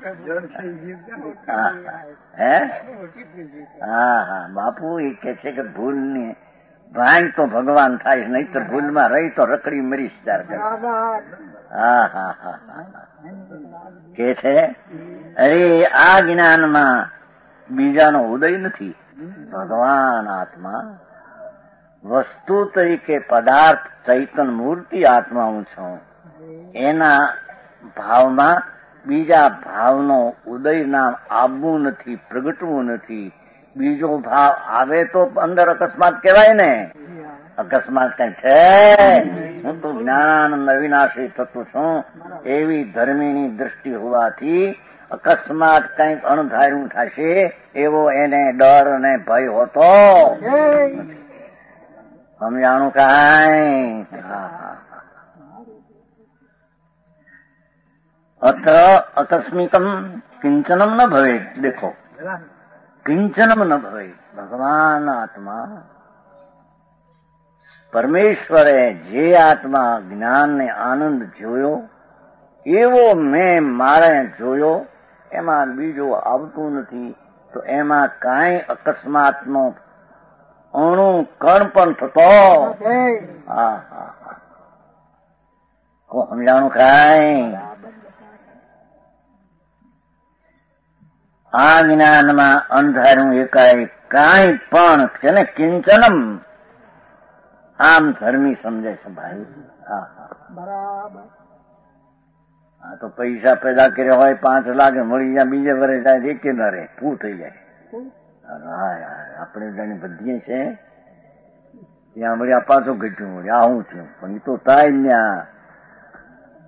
હે હા હા, બાપુ એ કે છે કે ભૂલ ની ભાંગ તો ભગવાન થાય, નહીં તો ભૂલમાં રહી તો રખડી મરીશ. ચાર હા હા હા કે છે અરે આ જ્ઞાનમાં બીજાનો ઉદય નથી. ભગવાન આત્મા વસ્તુ તરીકે પદાર્થ ચૈતન મૂર્તિ આત્મા હું છું. એના ભાવમાં બીજા ભાવનો ઉદય નામ આવવું નથી, પ્રગટવું નથી. બીજો ભાવ આવે તો અંદર અકસ્માત કહેવાય ને. અકસ્માત કઈ છે? હું તો જ્ઞાન અવિનાશી થતું છું એવી ધર્મીની દ્રષ્ટિ હોવાથી અકસ્માત કંઈક અણધાર્યું થશે એવો એને ડર અને ભય હોતો સમજાણું કાંઈ. અત્ર અકસ્મિકમ કિંચનમ ન ભવે. દેખો કિંચનમ ન ભવે. ભગવાન આત્મા પરમેશ્વરે જે આત્મા જ્ઞાન ને આનંદ જોયો એવો મેં મારે જોયો, એમાં બીજો આવતું નથી. તો એમાં કાંઈ અકસ્માતનો અણુ કણ પણ થતો. હા હા હા, સમજાણું કાંઈ. આ જ્ઞાનમાં અંધારું એકાએક કાંઈ પણ છે ને કિંચનમ આમ ધર્મી સમજે છે ભાઈ. હા હા બરાબર. હા તો પૈસા પેદા કર્યા હોય 5 લાખ મળી જાય, બીજે વરે જાય એકે ન રહે, પૂર થઈ જાય. આપણે જાણે બધીએ છે ત્યાં મળ્યા પાછું ઘટ્યું મળ્યા. આ હું થયું પણ એ તો થાય ત્યાં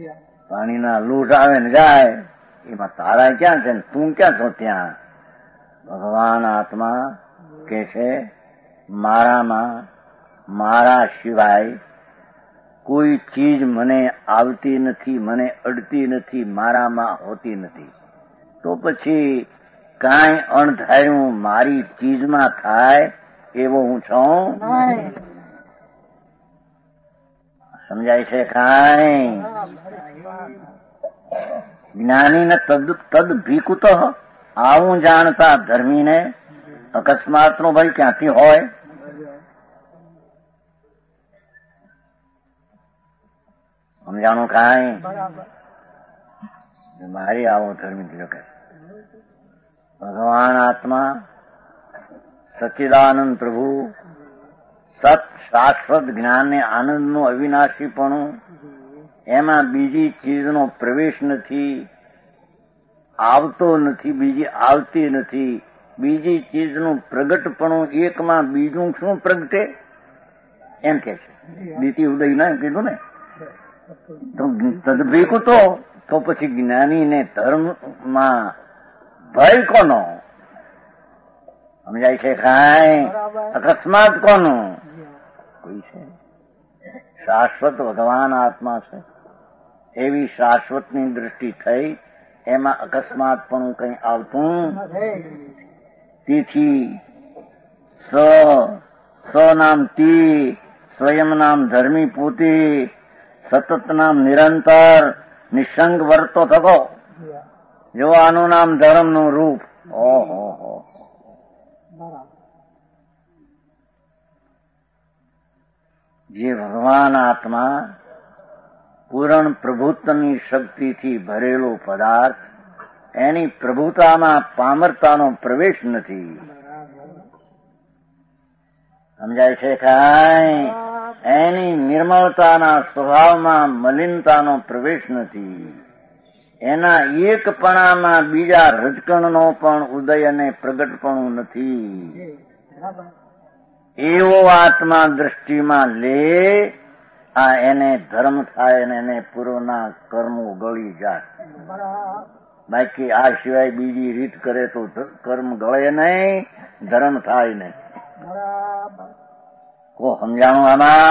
પાણીના લૂંટ આવે ને જાય, એમાં તારા ક્યાં છે ને તું ક્યાં છો ત્યાં? ભગવાન આત્મા કે છે મારામાં મારા સિવાય કોઈ ચીજ મને આવતી નથી, મને અડતી નથી, મારામાં હોતી નથી. તો પછી કાંઈ અણધાર્યું મારી ચીજમાં થાય એવો હું છું? સમજાય છે કાંઈ? જ્ઞાનીને તદ ભીકુત, આવું જાણતા ધર્મીને અકસ્માતનો ભય ક્યાંથી હોય? સમજાણું કાંઈ? મારી આવો ધર્મી કીધો કે ભગવાન આત્મા સચ્ચિદાનંદ પ્રભુ સત શાશ્વત જ્ઞાનને આનંદનું અવિનાશીપણું, એમાં બીજી ચીજનો પ્રવેશ નથી, આવતો નથી, બીજી આવતી નથી. બીજી ચીજનું પ્રગટપણું એકમાં બીજું શું પ્રગટે એમ કે છે. દ્વિતીય ઉદય ના કીધું ને, તો તદભીકું તો પછી જ્ઞાનીને ધર્મમાં ભય કોનો? સમજાય છે કાંઈ? અકસ્માત કોનું? કોઈ છે શાશ્વત ભગવાન આત્મા છે, એવી શાશ્વતની દૃષ્ટિ થઈ, એમાં અકસ્માત પણ કઈ આવતું. તેથી સ નામ તી, સ્વયં નામ ધર્મી પૂતી, સતત નામ નિરંતર, નિસંગ વર્તો થકો. જો આનું નામ ધર્મનું રૂપ. ઓહો, જે ભગવાન આત્મા પૂર્ણ પ્રભુત્વની શક્તિથી ભરેલો પદાર્થ, એની પ્રભુતામાં પામરતાનો પ્રવેશ નથી. સમજાય છે કાંઈ? એની નિર્મળતાના સ્વભાવમાં મલિનતાનો પ્રવેશ નથી. એના એકપણામાં બીજા રજકણનો પણ ઉદય અને પ્રગટપણું નથી. એવો આત્મા દ્રષ્ટિમાં લે, આ એને ધર્મ થાય અને એને પૂર્વના કર્મો ગળી જાય. બાકી આ સિવાય બીજી રીત કરે તો કર્મ ગળે નહીં, ધર્મ થાય નહીં. કો સમજાણું?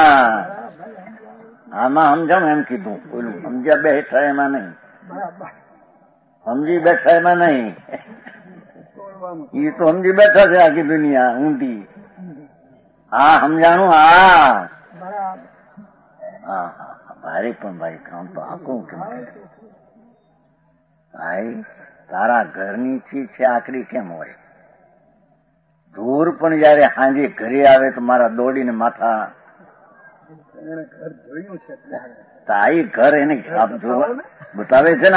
આમાં સમજાણું એમ કીધું. ઓલું સમજ્યા બેઠા એમાં નહીં, સમજી બેઠા એમાં નહીં. એ તો સમજી બેઠા છે આખી દુનિયા ઊંધી. હા સમજાણું? હા ભાઈ પણ ભાઈ કામ તો આખું કેમ ભાઈ? તારા ઘરની ચીજ છે આકડી કેમ હોય? ધૂર પણ જયારે સાંજે ઘરે આવે તો મારા દોડીને માથા તાઈ ઘર એને બતાવે છે ને.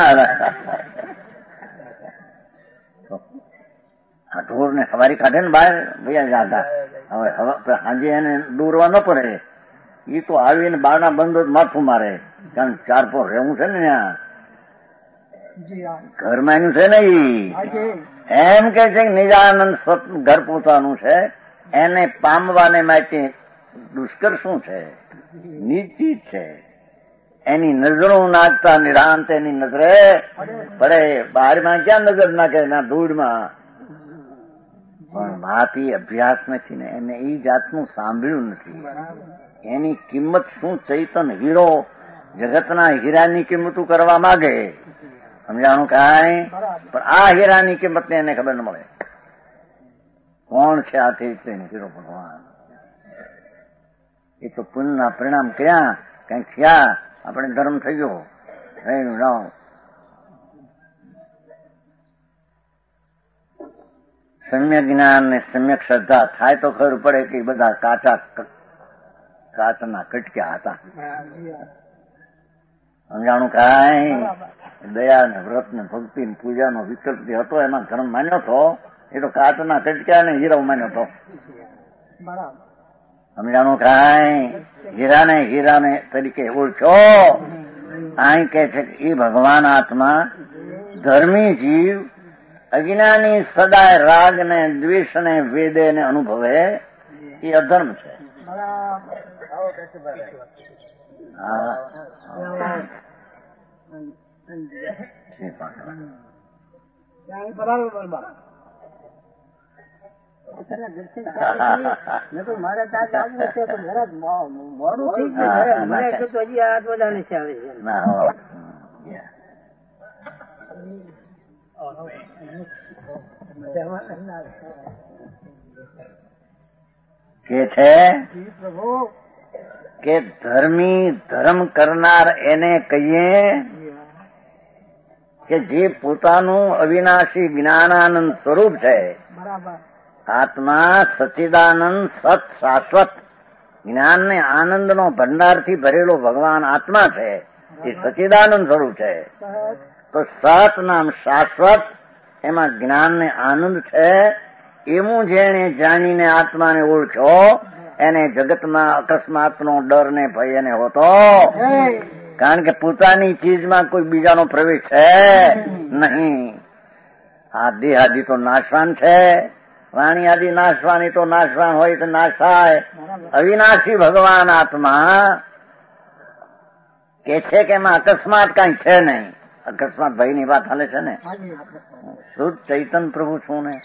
આ ઢોર ને સવારી કાઢે ને બહાર ભૈયા જાતા, હવે સાંજે એને દોરવા ન પડે. એ તો આવીને બારણા બંધ માથું મારે, કારણ 4 પોર રહેવું છે ને ત્યાં ઘરમાં એનું છે ને. એમ કે છે કે નિજાનંદ ઘર પોતાનું છે, એને પામવાને માટે દુષ્કર શું છે? નિશ્ચિત છે. એની નજરો નાખતા નિરાંત એની નજરે પડે. બહારમાં ક્યાં નજર નાખે? ના ધૂળમાં. પણ માથી અભ્યાસ નથી ને, એને એ જાતનું સાંભળ્યું નથી. એની કિંમત શું? ચૈતન હીરો જગતના હીરાની કિંમતું કરવા માંગે. સમજાણું કાંઈ? પણ આ હીરાની કિંમત ને એને ખબર ન મળે. કોણ છે આ ચૈતન્ય હીરો? ભગવાન. એ તો પુણ્યના પરિણામ ક્યાં કઈક થયા, આપણે ધર્મ થઈ ગયો. સમ્યક જ્ઞાન ને સમ્યક શ્રદ્ધા થાય તો ખબર પડે કે બધા કાચના કટક્યા હતા. સમજાણું કાંઈ? દયા ને વ્રત ને ભક્તિ ને પૂજાનો વિકલ્પ જે હતો એમાં ધર્મ માન્યો હતો, એ તો કાચના કટક્યા ને હીરો માન્યો હતો. સમજાણું કાંઈ? હીરાને તરીકે ઓળખો. અહીં કે છે કે એ ભગવાન આત્મા ધર્મી જીવ અજ્ઞાની સદાય રાગ ને દ્વેષ ને વેદે ને અનુભવે, એ અધર્મ છે. કે છે કે ધર્મી ધર્મ કરનાર એને કહીએ કે જે પોતાનું અવિનાશી જ્ઞાનાનંદ સ્વરૂપ છે, આત્મા સચ્ચિદાનંદ સત શાશ્વત જ્ઞાનને આનંદનો ભંડારથી ભરેલો ભગવાન આત્મા છે, એ સચ્ચિદાનંદ સ્વરૂપ છે. તો સત નામ શાશ્વત, એમાં જ્ઞાનને આનંદ છે. એવું જેણે જાણીને આત્માને ઓળખ્યો એને જગતમાં અકસ્માતનો ડર ને ભય એને હોતો, કારણ કે પોતાની ચીજમાં કોઈ બીજાનો પ્રવેશ છે નહીં. આ દેહ આદિ તો નાશવાન છે, વાણી આદિ નાશવાની તો નાશવાન હોય તો નાશ થાય. અવિનાશી ભગવાન આત્મા કે છે કે એમાં અકસ્માત કઈ છે નહીં. અકસ્માત ભયની વાત હાલે છે ને. શુદ્ધ ચૈતન્ય પ્રભુ છું ને,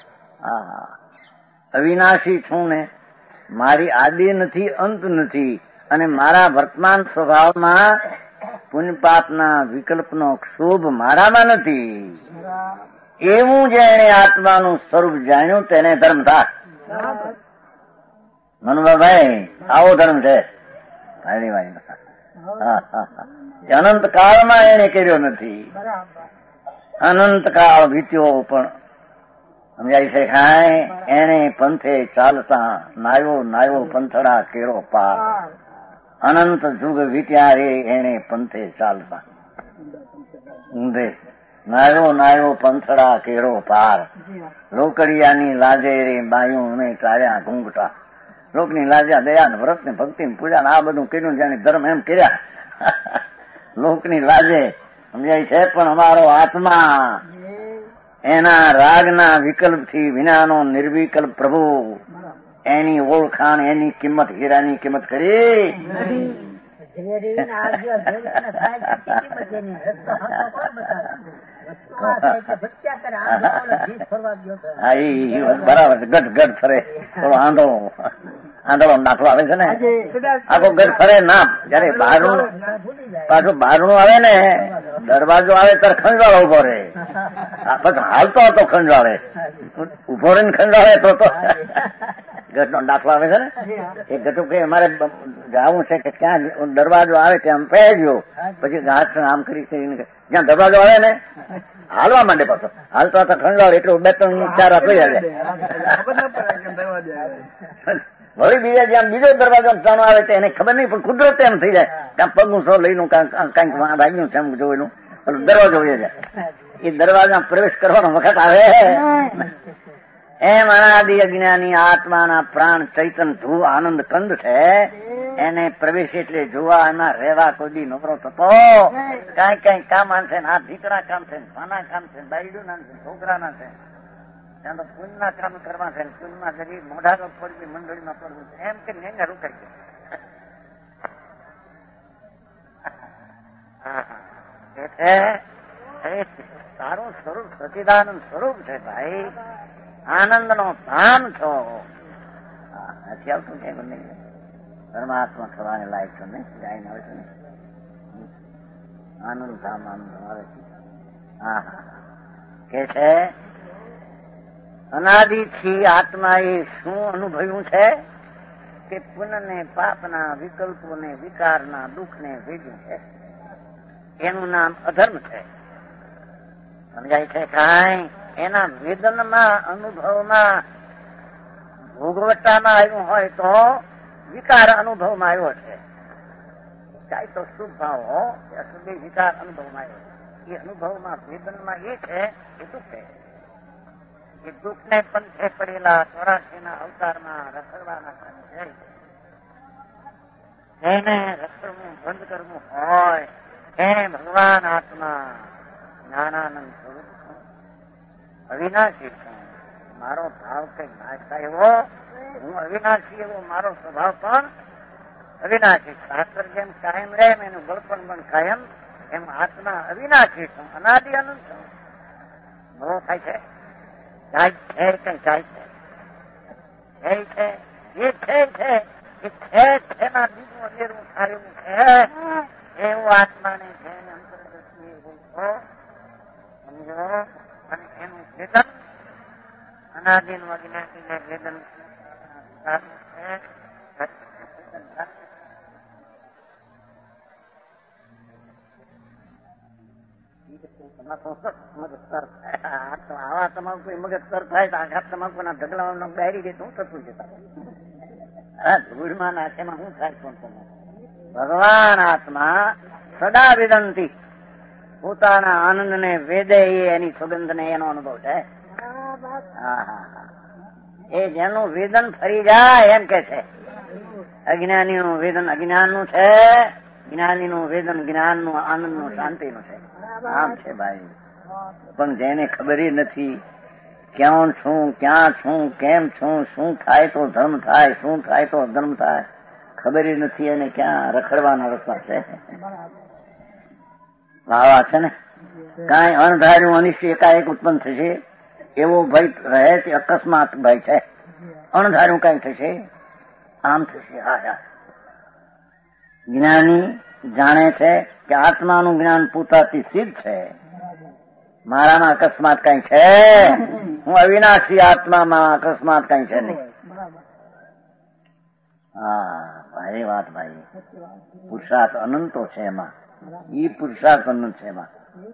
અવિનાશી છું ને, મારી આદિ નથી અંત નથી, અને મારા વર્તમાન સ્વભાવમાં પુણ્ય પાપના વિકલ્પનો ક્ષોભ મારામાં નથી. એવું જેણે આત્માનું સ્વરૂપ જાણ્યું તેને ધર્મ થાય. મનુભાઈ આવો ધર્મ છે. અનંત કાળમાં એને કર્યો નથી. અનંત કાળ વીત્યો પણ સમજાય છે ખાય એને પંથે ચાલતા નાયો પંથડા કેરો પાર. અનંત જુગ વીત્યા રે એને પંથે ચાલતા ઊંધે નાયો પંથડા કેરો પાર. લોકડિયાની લાજે રે બાયું ને ચાર્યા ઘૂંઘટા. લોકની લાજ્યા દયા ને વ્રત ને ભક્તિ ને પૂજા ને આ બધું કર્યું જાણે ધર્મ એમ કર્યા. લોકની લાજે સમજાય છે, પણ અમારો આત્મા એના રાગના વિકલ્પથી વિનાનો નિર્વિકલ્પ પ્રભુ, એની ઓળખાણ એની કિંમત હીરાની કિંમત કરી. બરાબર છે. ગઢ ફરે થોડો આંધળો દાખલો આવે છે ને, આખો ગઢ ફરે ના. જયારે પાછું બારણું આવે ને, દરવાજો આવે ત્યારે ખંજવાળો ઉભો રહે. પછી હાલતો હતો ખંજવાળે, ઉભો રહીને ખંજવાળે તો ગઢ નો દાખલો આવે છે ને. એ ગઢું કે અમારે જવું છે કે ક્યાં દરવાજો આવે ત્યાં પહેર્યો, પછી હાથ આમ કરી જ્યાં દરવાજો આવે ને હાલવા માંડે. પાછો હાલતો હતો ખંજવાળે એટલું 2-3 4 થઈ જાય. હવે બીજા જ્યાં બીજો દરવાજો ચાણો આવે તો એને ખબર નહીં, પણ કુદરત એમ થઈ જાય ત્યાં પગનું સો લઈનું કઈક વાગ્યું છે એમ જોયેલું દરવાજો હોય જાય. એ દરવાજા પ્રવેશ કરવાનો વખત આવે એમ અનાદિ અજ્ઞાની આત્માના પ્રાણ ચૈતન ધ્રુવ આનંદ કંદ છે. એને પ્રવેશ એટલે જોવા, એમાં રહેવા કોઈ દી નવરો થતો. કઈ કામ છે, આ દીકરા કામ છે, નાના કામ છે, બાયડુના છે, છોકરાના છે, ત્યાં તો પુણ્યના કામ કરવા છે. પુણ્યમાં જરી મોઢા તો પડવી, મંડળીમાં પડવું એમ કે ને રોકાઈ ગયું. તારું સ્વરૂપ સચિદાનંદ સ્વરૂપ છે ભાઈ, આનંદ નો ધામ છો. નથી આવતું કે પરમાત્મા થવાની લાયક છો ને, ગાઈને આવે છે ને આનંદ ધામ આવે છે. કે છે અનાદિથી આત્માએ શું અનુભવ્યું છે કે પુણ્ય ને પાપના વિકલ્પોને વિકારના દુઃખને ભેગ્યું છે. એનું નામ અધર્મ છે. સમજાય છે કાંઈ? એના વેદનમાં અનુભવમાં ભોગવટામાં આવ્યું હોય તો વિકાર અનુભવમાં આવ્યો છે. ચાહે તો શુભ ભાવ હો કે અશુભ વિકાર અનુભવમાં આવ્યો. એ અનુભવમાં વેદનમાં એ છે એ દુઃખ છે. એ દુઃખને પંથે પડેલા 84ના અવતારમાં રખડવાના જાય. એને રખડવું બંધ કરવું હોય એને ભગવાન આત્મા જ્ઞાનાનંદ સ્વરૂપ છું, અવિનાશી છું. મારો ભાવ કઈ નાશ થાય એવો હું અવિનાશી, એવો મારો સ્વભાવ પણ અવિનાશી. શાસ્ત્ર જેમ કાયમ રહે એનું બળપણ પણ કાયમ એમ આત્મા અવિનાશી છું, અનાદિ અનંત છું. બહુ થાય છે, જાય છે કે જાય છે, એ છે એમાં બીજું અનેરું થાય એવું છે, એવું આત્માને છે અંતરદૃષ્ટિએ બોલતો સમજો. અને એનું વેદન અનાદિનું અજ્ઞાનીને વેદન આવા તમાકુ કોઈ મગજ સ્તર થાય તો આઘાત તમાકુ ના ઢગલા બેરી દે શું થતું છે? ધૂળમાં નાખેમાં શું થાય? ભગવાન આત્મા સદા વેદનથી પોતાના આનંદ ને વેદે એની સુગંધ ને એનો અનુભવ છે. એ જેનું વેદન ફરી જાય એમ કે છે. અજ્ઞાની નું વેદન અજ્ઞાન નું છે, જ્ઞાની નું વેદન જ્ઞાન નું આનંદ નું શાંતિ નું છે. આમ છે ભાઈ. પણ જેને ખબર નથી ક્યાં છું, ક્યાં છું, કેમ છું, શું થાય તો ધર્મ થાય, શું થાય તો અધર્મ થાય, ખબર નથી અને ક્યાં રખડવાના રસ્તા છે. આવા છે ને કઈ અણધાર્યું અનિષ્ટ એકાએક ઉત્પન્ન થશે એવો ભય રહે તે અકસ્માત ભય છે. અણધાર્યું કઈ થશે, આમ થશે. જ્ઞાની જાણે છે કે આત્માનું જ્ઞાન પોતાથી સિદ્ધ છે. મારામાં અકસ્માત કઈ છે? હું અવિનાશી આત્મામાં અકસ્માત કઈ છે નહીં. ભાઈ વાત ભાઈ. પુરુષાર્થ અનંતો છે એમાં. ઈ પુરુષાર્થ અનંત છે એમાં.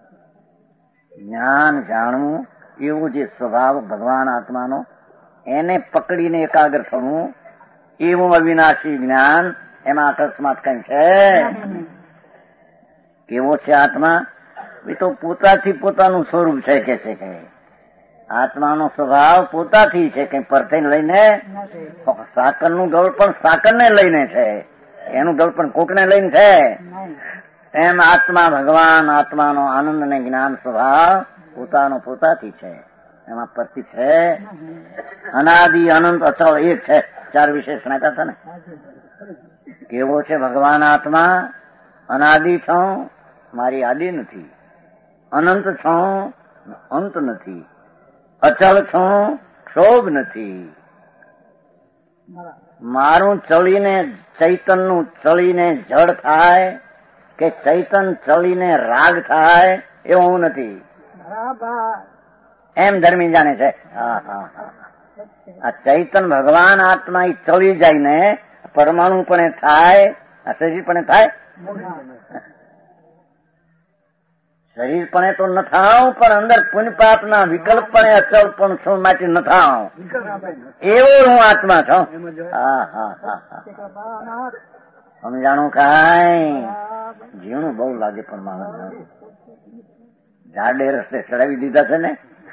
જ્ઞાન જાણવું એવું જે સ્વભાવ ભગવાન આત્માનો એને પકડીને એકાગ્ર થવું એવું અવિનાશી જ્ઞાન, એમાં અકસ્માત કઈ છે? કેવો છે આત્મા? એ તો પોતાથી પોતાનું સ્વરૂપ છે કે છે કે આત્માનો સ્વભાવ પોતાથી છે, કઈ પરથી લઈને. સાકરનું ગળ પણ સાકરને લઈને છે, એનું ગળ પણ કોકને લઈને છે. એમ આત્મા ભગવાન આત્માનો આનંદ ને જ્ઞાન સ્વભાવ પોતાનો પોતાથી છે, એમાં પરથી છે. અનાદિ અનંત અચળ એક છે. ચાર વિશેષણ આપ્યા હતા ને. કેવો છે ભગવાન આત્મા? અનાદિ છું, મારી આદિ નથી. અનંત છું, અંત નથી. અચળ છું, ક્ષોભ નથી. મારું ચલીને ચૈતનનું ચલીને જડ થાય કે ચૈતન ચલીને રાગ થાય એવું હું નથી. એમ ધર્મી જાણે છે. આ ચૈતન ભગવાન આત્મા ચલી જાય ને પરમાણુ પણ થાય, આ શરીર પણ થાય. શરીર પણ તો ન થાવ, પણ અંદર પુણ્યપાપ ના વિકલ્પ પણ અચળ પણ છું માટે ન થાવ, એવો હું આત્મા છું. સમજાણું? કાંઈ જીવનું બહુ લાગે પણ માણસ ઝાડે રસ્તે ચડાવી દીધા છે ને,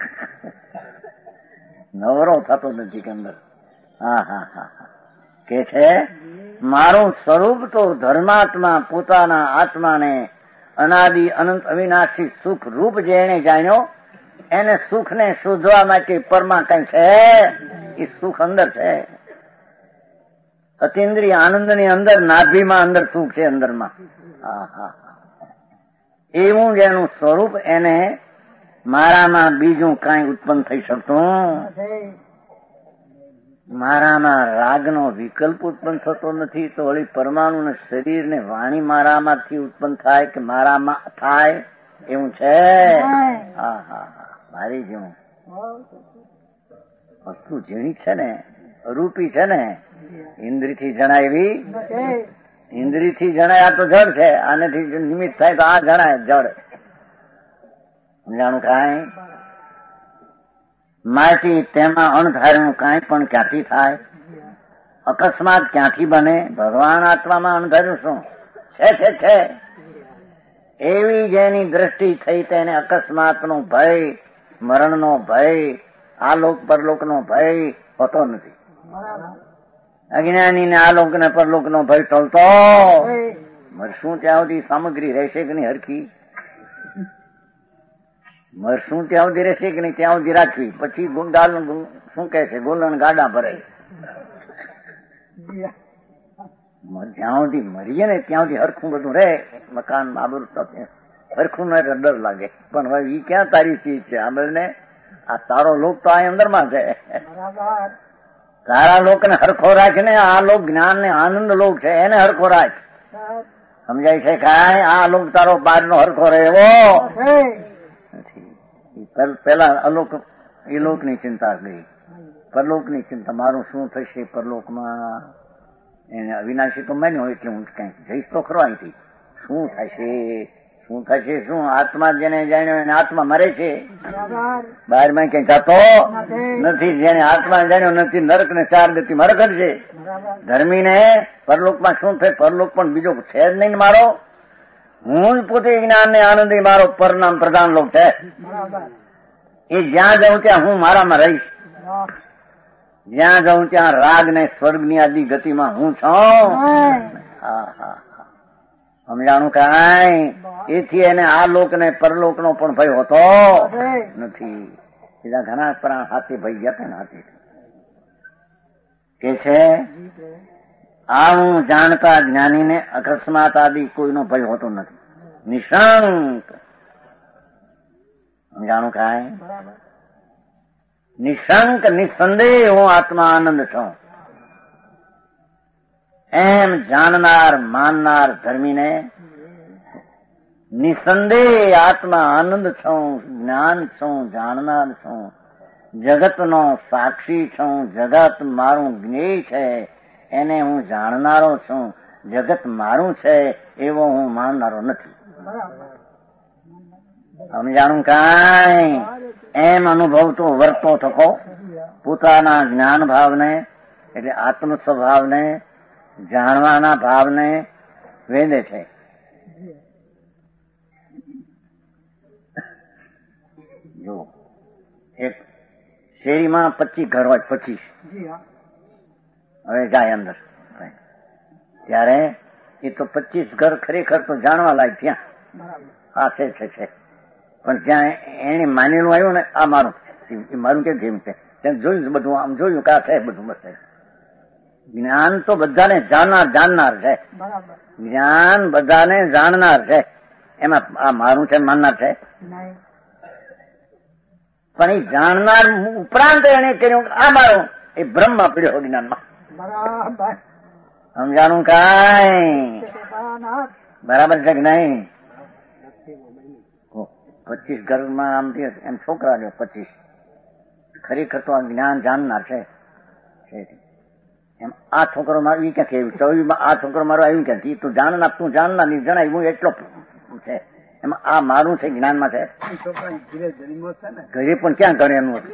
નવરો થતો નથી કે અંદર. કે છે મારું સ્વરૂપ તો ધર્માત્મા પોતાના આત્માને અનાદિ અનંત અવિનાશી સુખ રૂપ જે એને જાણ્યો, એને સુખને શોધવા માટે પરમાં કઈ છે. એ સુખ અંદર છે. અતિન્દ્રિય આનંદની અંદર નાભીમાં અંદર સુખ છે અંદરમાં. એવું જેનું સ્વરૂપ એને મારામાં બીજું કઈ ઉત્પન્ન થઈ શકતું. મારામાં રાગનો વિકલ્પ ઉત્પન્ન થતો નથી, તો વળી પરમાણુ ને શરીર ને વાણી મારામાંથી ઉત્પન્ન થાય કે મારામાં થાય એવું છે. મારી જેવું વસ્તુ ઝીણી છે ને, રૂપી છે ને, ઇન્દ્રિયથી જણાવી. ઇન્દ્રિયથી જણાય આ તો જડ છે, આનેથી નિમિત્ત થાય તો આ જણાય જડ. સમજાણું? કાંઈ માટી તેમાં અણધાર્યું કાંઈ પણ ક્યાંથી થાય? અકસ્માત ક્યાંથી બને? ભગવાન આત્મામાં અણધાર્યું શું છે? એવી જેની દ્રષ્ટિ થઈ તેને અકસ્માતનો ભય, મરણનો ભય, આલોક પરલોકનો ભય હોતો નથી. અજ્ઞાની ને આલોક ને પરલોક નો ભય ટળતો. મરશું ત્યાં સુધી સામગ્રી રહેશે કે નહીં હરખી? મરશું ત્યાં સુધી રહેશે કે નહીં? ત્યાં સુધી રાખવી. પછી ગુંડાલ શું કે છે, ગોલણ ગાડા ભરાય. જ્યાં સુધી મરીએ ને ત્યાં સુધી હરખું બધું રહે, મકાન બાબરું હરખું ન એટલે ડર લાગે. પણ હવે ઈ ક્યાં તારી ચીજ છે? આંબળને આ તારો લોક તો આ અંદરમાં છે. તારા લોકને હરખો રાખ ને. આ લોક જ્ઞાન ને આનંદ લોક છે, એને હરખો રાખ. સમજાય છે કાંઈ? આ લોક તારો બહારનો હરખો રહેવો નથી. પેલા અલોક એ લોકની ચિંતા ગઈ, પરલોકની ચિંતા. મારું શું થશે પરલોકમાં? એને અવિનાશી તો માન્યો એટલે હું કઈક જઈશ તો ખરો અહીંથી. શું થશે? શું થશે? શું આત્મા જેને જાણ્યો એને આત્મા મરે છે, બહારમાં કઈ જતો નથી. જેને આત્મા જાણ્યો નથી નરક ને 4 ગતિ મરક જ છે. ધર્મી ને પરલોકમાં શું થાય? પરલોક પણ બીજો છે જ નહીં મારો. હું જ પોતે જ્ઞાન ને આનંદ મારો પરનામ પ્રધાન લોક છે. એ જ્યાં જાઉં ત્યાં હું મારામાં રહીશ. જ્યાં જાઉં ત્યાં રાગ ને સ્વર્ગની આદિ ગતિમાં હું છું. સમજાણું કાંઈ? એથી એને આ લોક ને પરલોક નો પણ ભય હોતો નથી. બીજા ઘણા પ્રાણ હાથી ભય ગયા હતા ને હાથી કે છે આ હું જાણતા જ્ઞાની ને અકસ્માત આદિ કોઈનો ભય હોતો નથી. નિશંક. સમજાણું કાંઈ? નિશંક નિસંદેહ હું આત્મા આનંદ છું એમ જાણનાર માનનાર ધર્મીને નિસંદેહ આત્મા આનંદ છું, જ્ઞાન છું, જાણનાર છું, જગતનો સાક્ષી છું, જગત મારું જ્ઞેય છે એને હું જાણનારો છું, જગત મારું છે એવો હું માનનારો નથી. સમજાણું કાંઈ? એમ અનુભવ તો વર્તો થકો પોતાના જ્ઞાન ભાવને એટલે આત્મ સ્વભાવને જાણવાના ભાવને વેદે છે. જો એક શેરીમાં 25 ઘર હોય, 25 હવે જાય અંદર ત્યારે એ તો 25 ઘર ખરેખર તો જાણવા લાયક ત્યાં હા છે. પણ જ્યાં એને માનેલું આવ્યું ને આ મારું એ મારું કેમ છે ત્યાં જોયું બધું, આમ જોયું કે આ છે બધું. બસ જ્ઞાન તો બધાને જાણનાર છે. જ્ઞાન બધાને જાણનાર છે. એમાં આ મારું છે માનનાર છે. પણ એ જાણનાર ઉપરાંત એને કર્યું આ મારું એ બ્રહ્મ પીડ્યો જ્ઞાનમાં. સમજાણું કાંઈ? બરાબર છે કે નહીં? 25 ઘરમાં આમ એમ છોકરા લ્યો 25 ખરેખર તો આ જ્ઞાન જાણનાર છે. એમ આ છોકરો મારું એ ક્યાં કેવું 24 આ છોકરો મારો આવ્યું ક્યાંથી? તું જાણનાર નહીં જણાય હું એટલો છે. એમાં આ મારું છે જ્ઞાનમાં છે. ઘરે પણ ક્યાં કરે એનું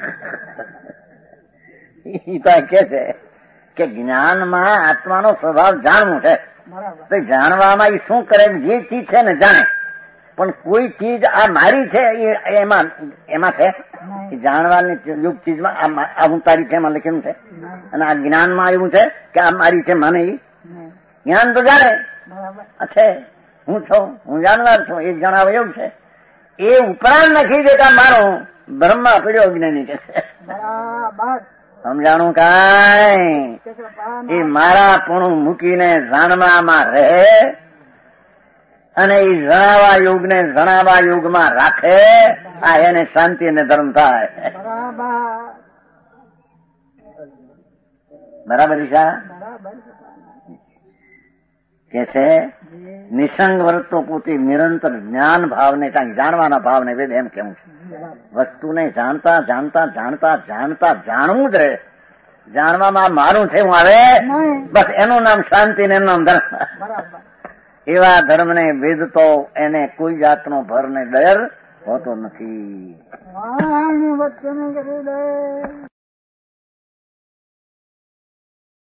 એ તો કે છે કે જ્ઞાનમાં આત્માનો સ્વભાવ જાણવું છે. તો જાણવામાં એ શું કરે? જે ચીજ છે ને જાણે. પણ કોઈ ચીજ આ મારી છે એમાં છે જાણવાની યુગ ચીજમાં આ હું તારી છે એમાં લખેલું છે. અને આ જ્ઞાનમાં એવું છે કે આ મારી છે મને જ્ઞાન તો જાણે છે હું છું, હું જાણનાર છું એ જણાવે એવું છે. એ ઉપરાંત નથી દેતા મારો બ્રહ્મ પીડ્યો જ્ઞાની કે છે. સમજાણું કાંઈ? એ મારા પણ મૂકીને જાણવામાં રહે અને એ જણાવા યુગમાં રાખે. આ એને શાંતિ અને ધર્મ થાય. બરાબર ઈશા કે છે નિસંગ વર્તો પોતે નિરંતર જ્ઞાન ભાવને કાંઈ જાણવાના ભાવને વેદ એમ કેવું છે. વસ્તુને જાણતા જાણવું જ રહે. જાણવામાં મારું છે હું આવે બસ એનું નામ શાંતિ ને એનું નામ ધર્મ. એવા ધર્મને વેદ તો એને કોઈ જાતનો ભર ને ડર હોતો નથી.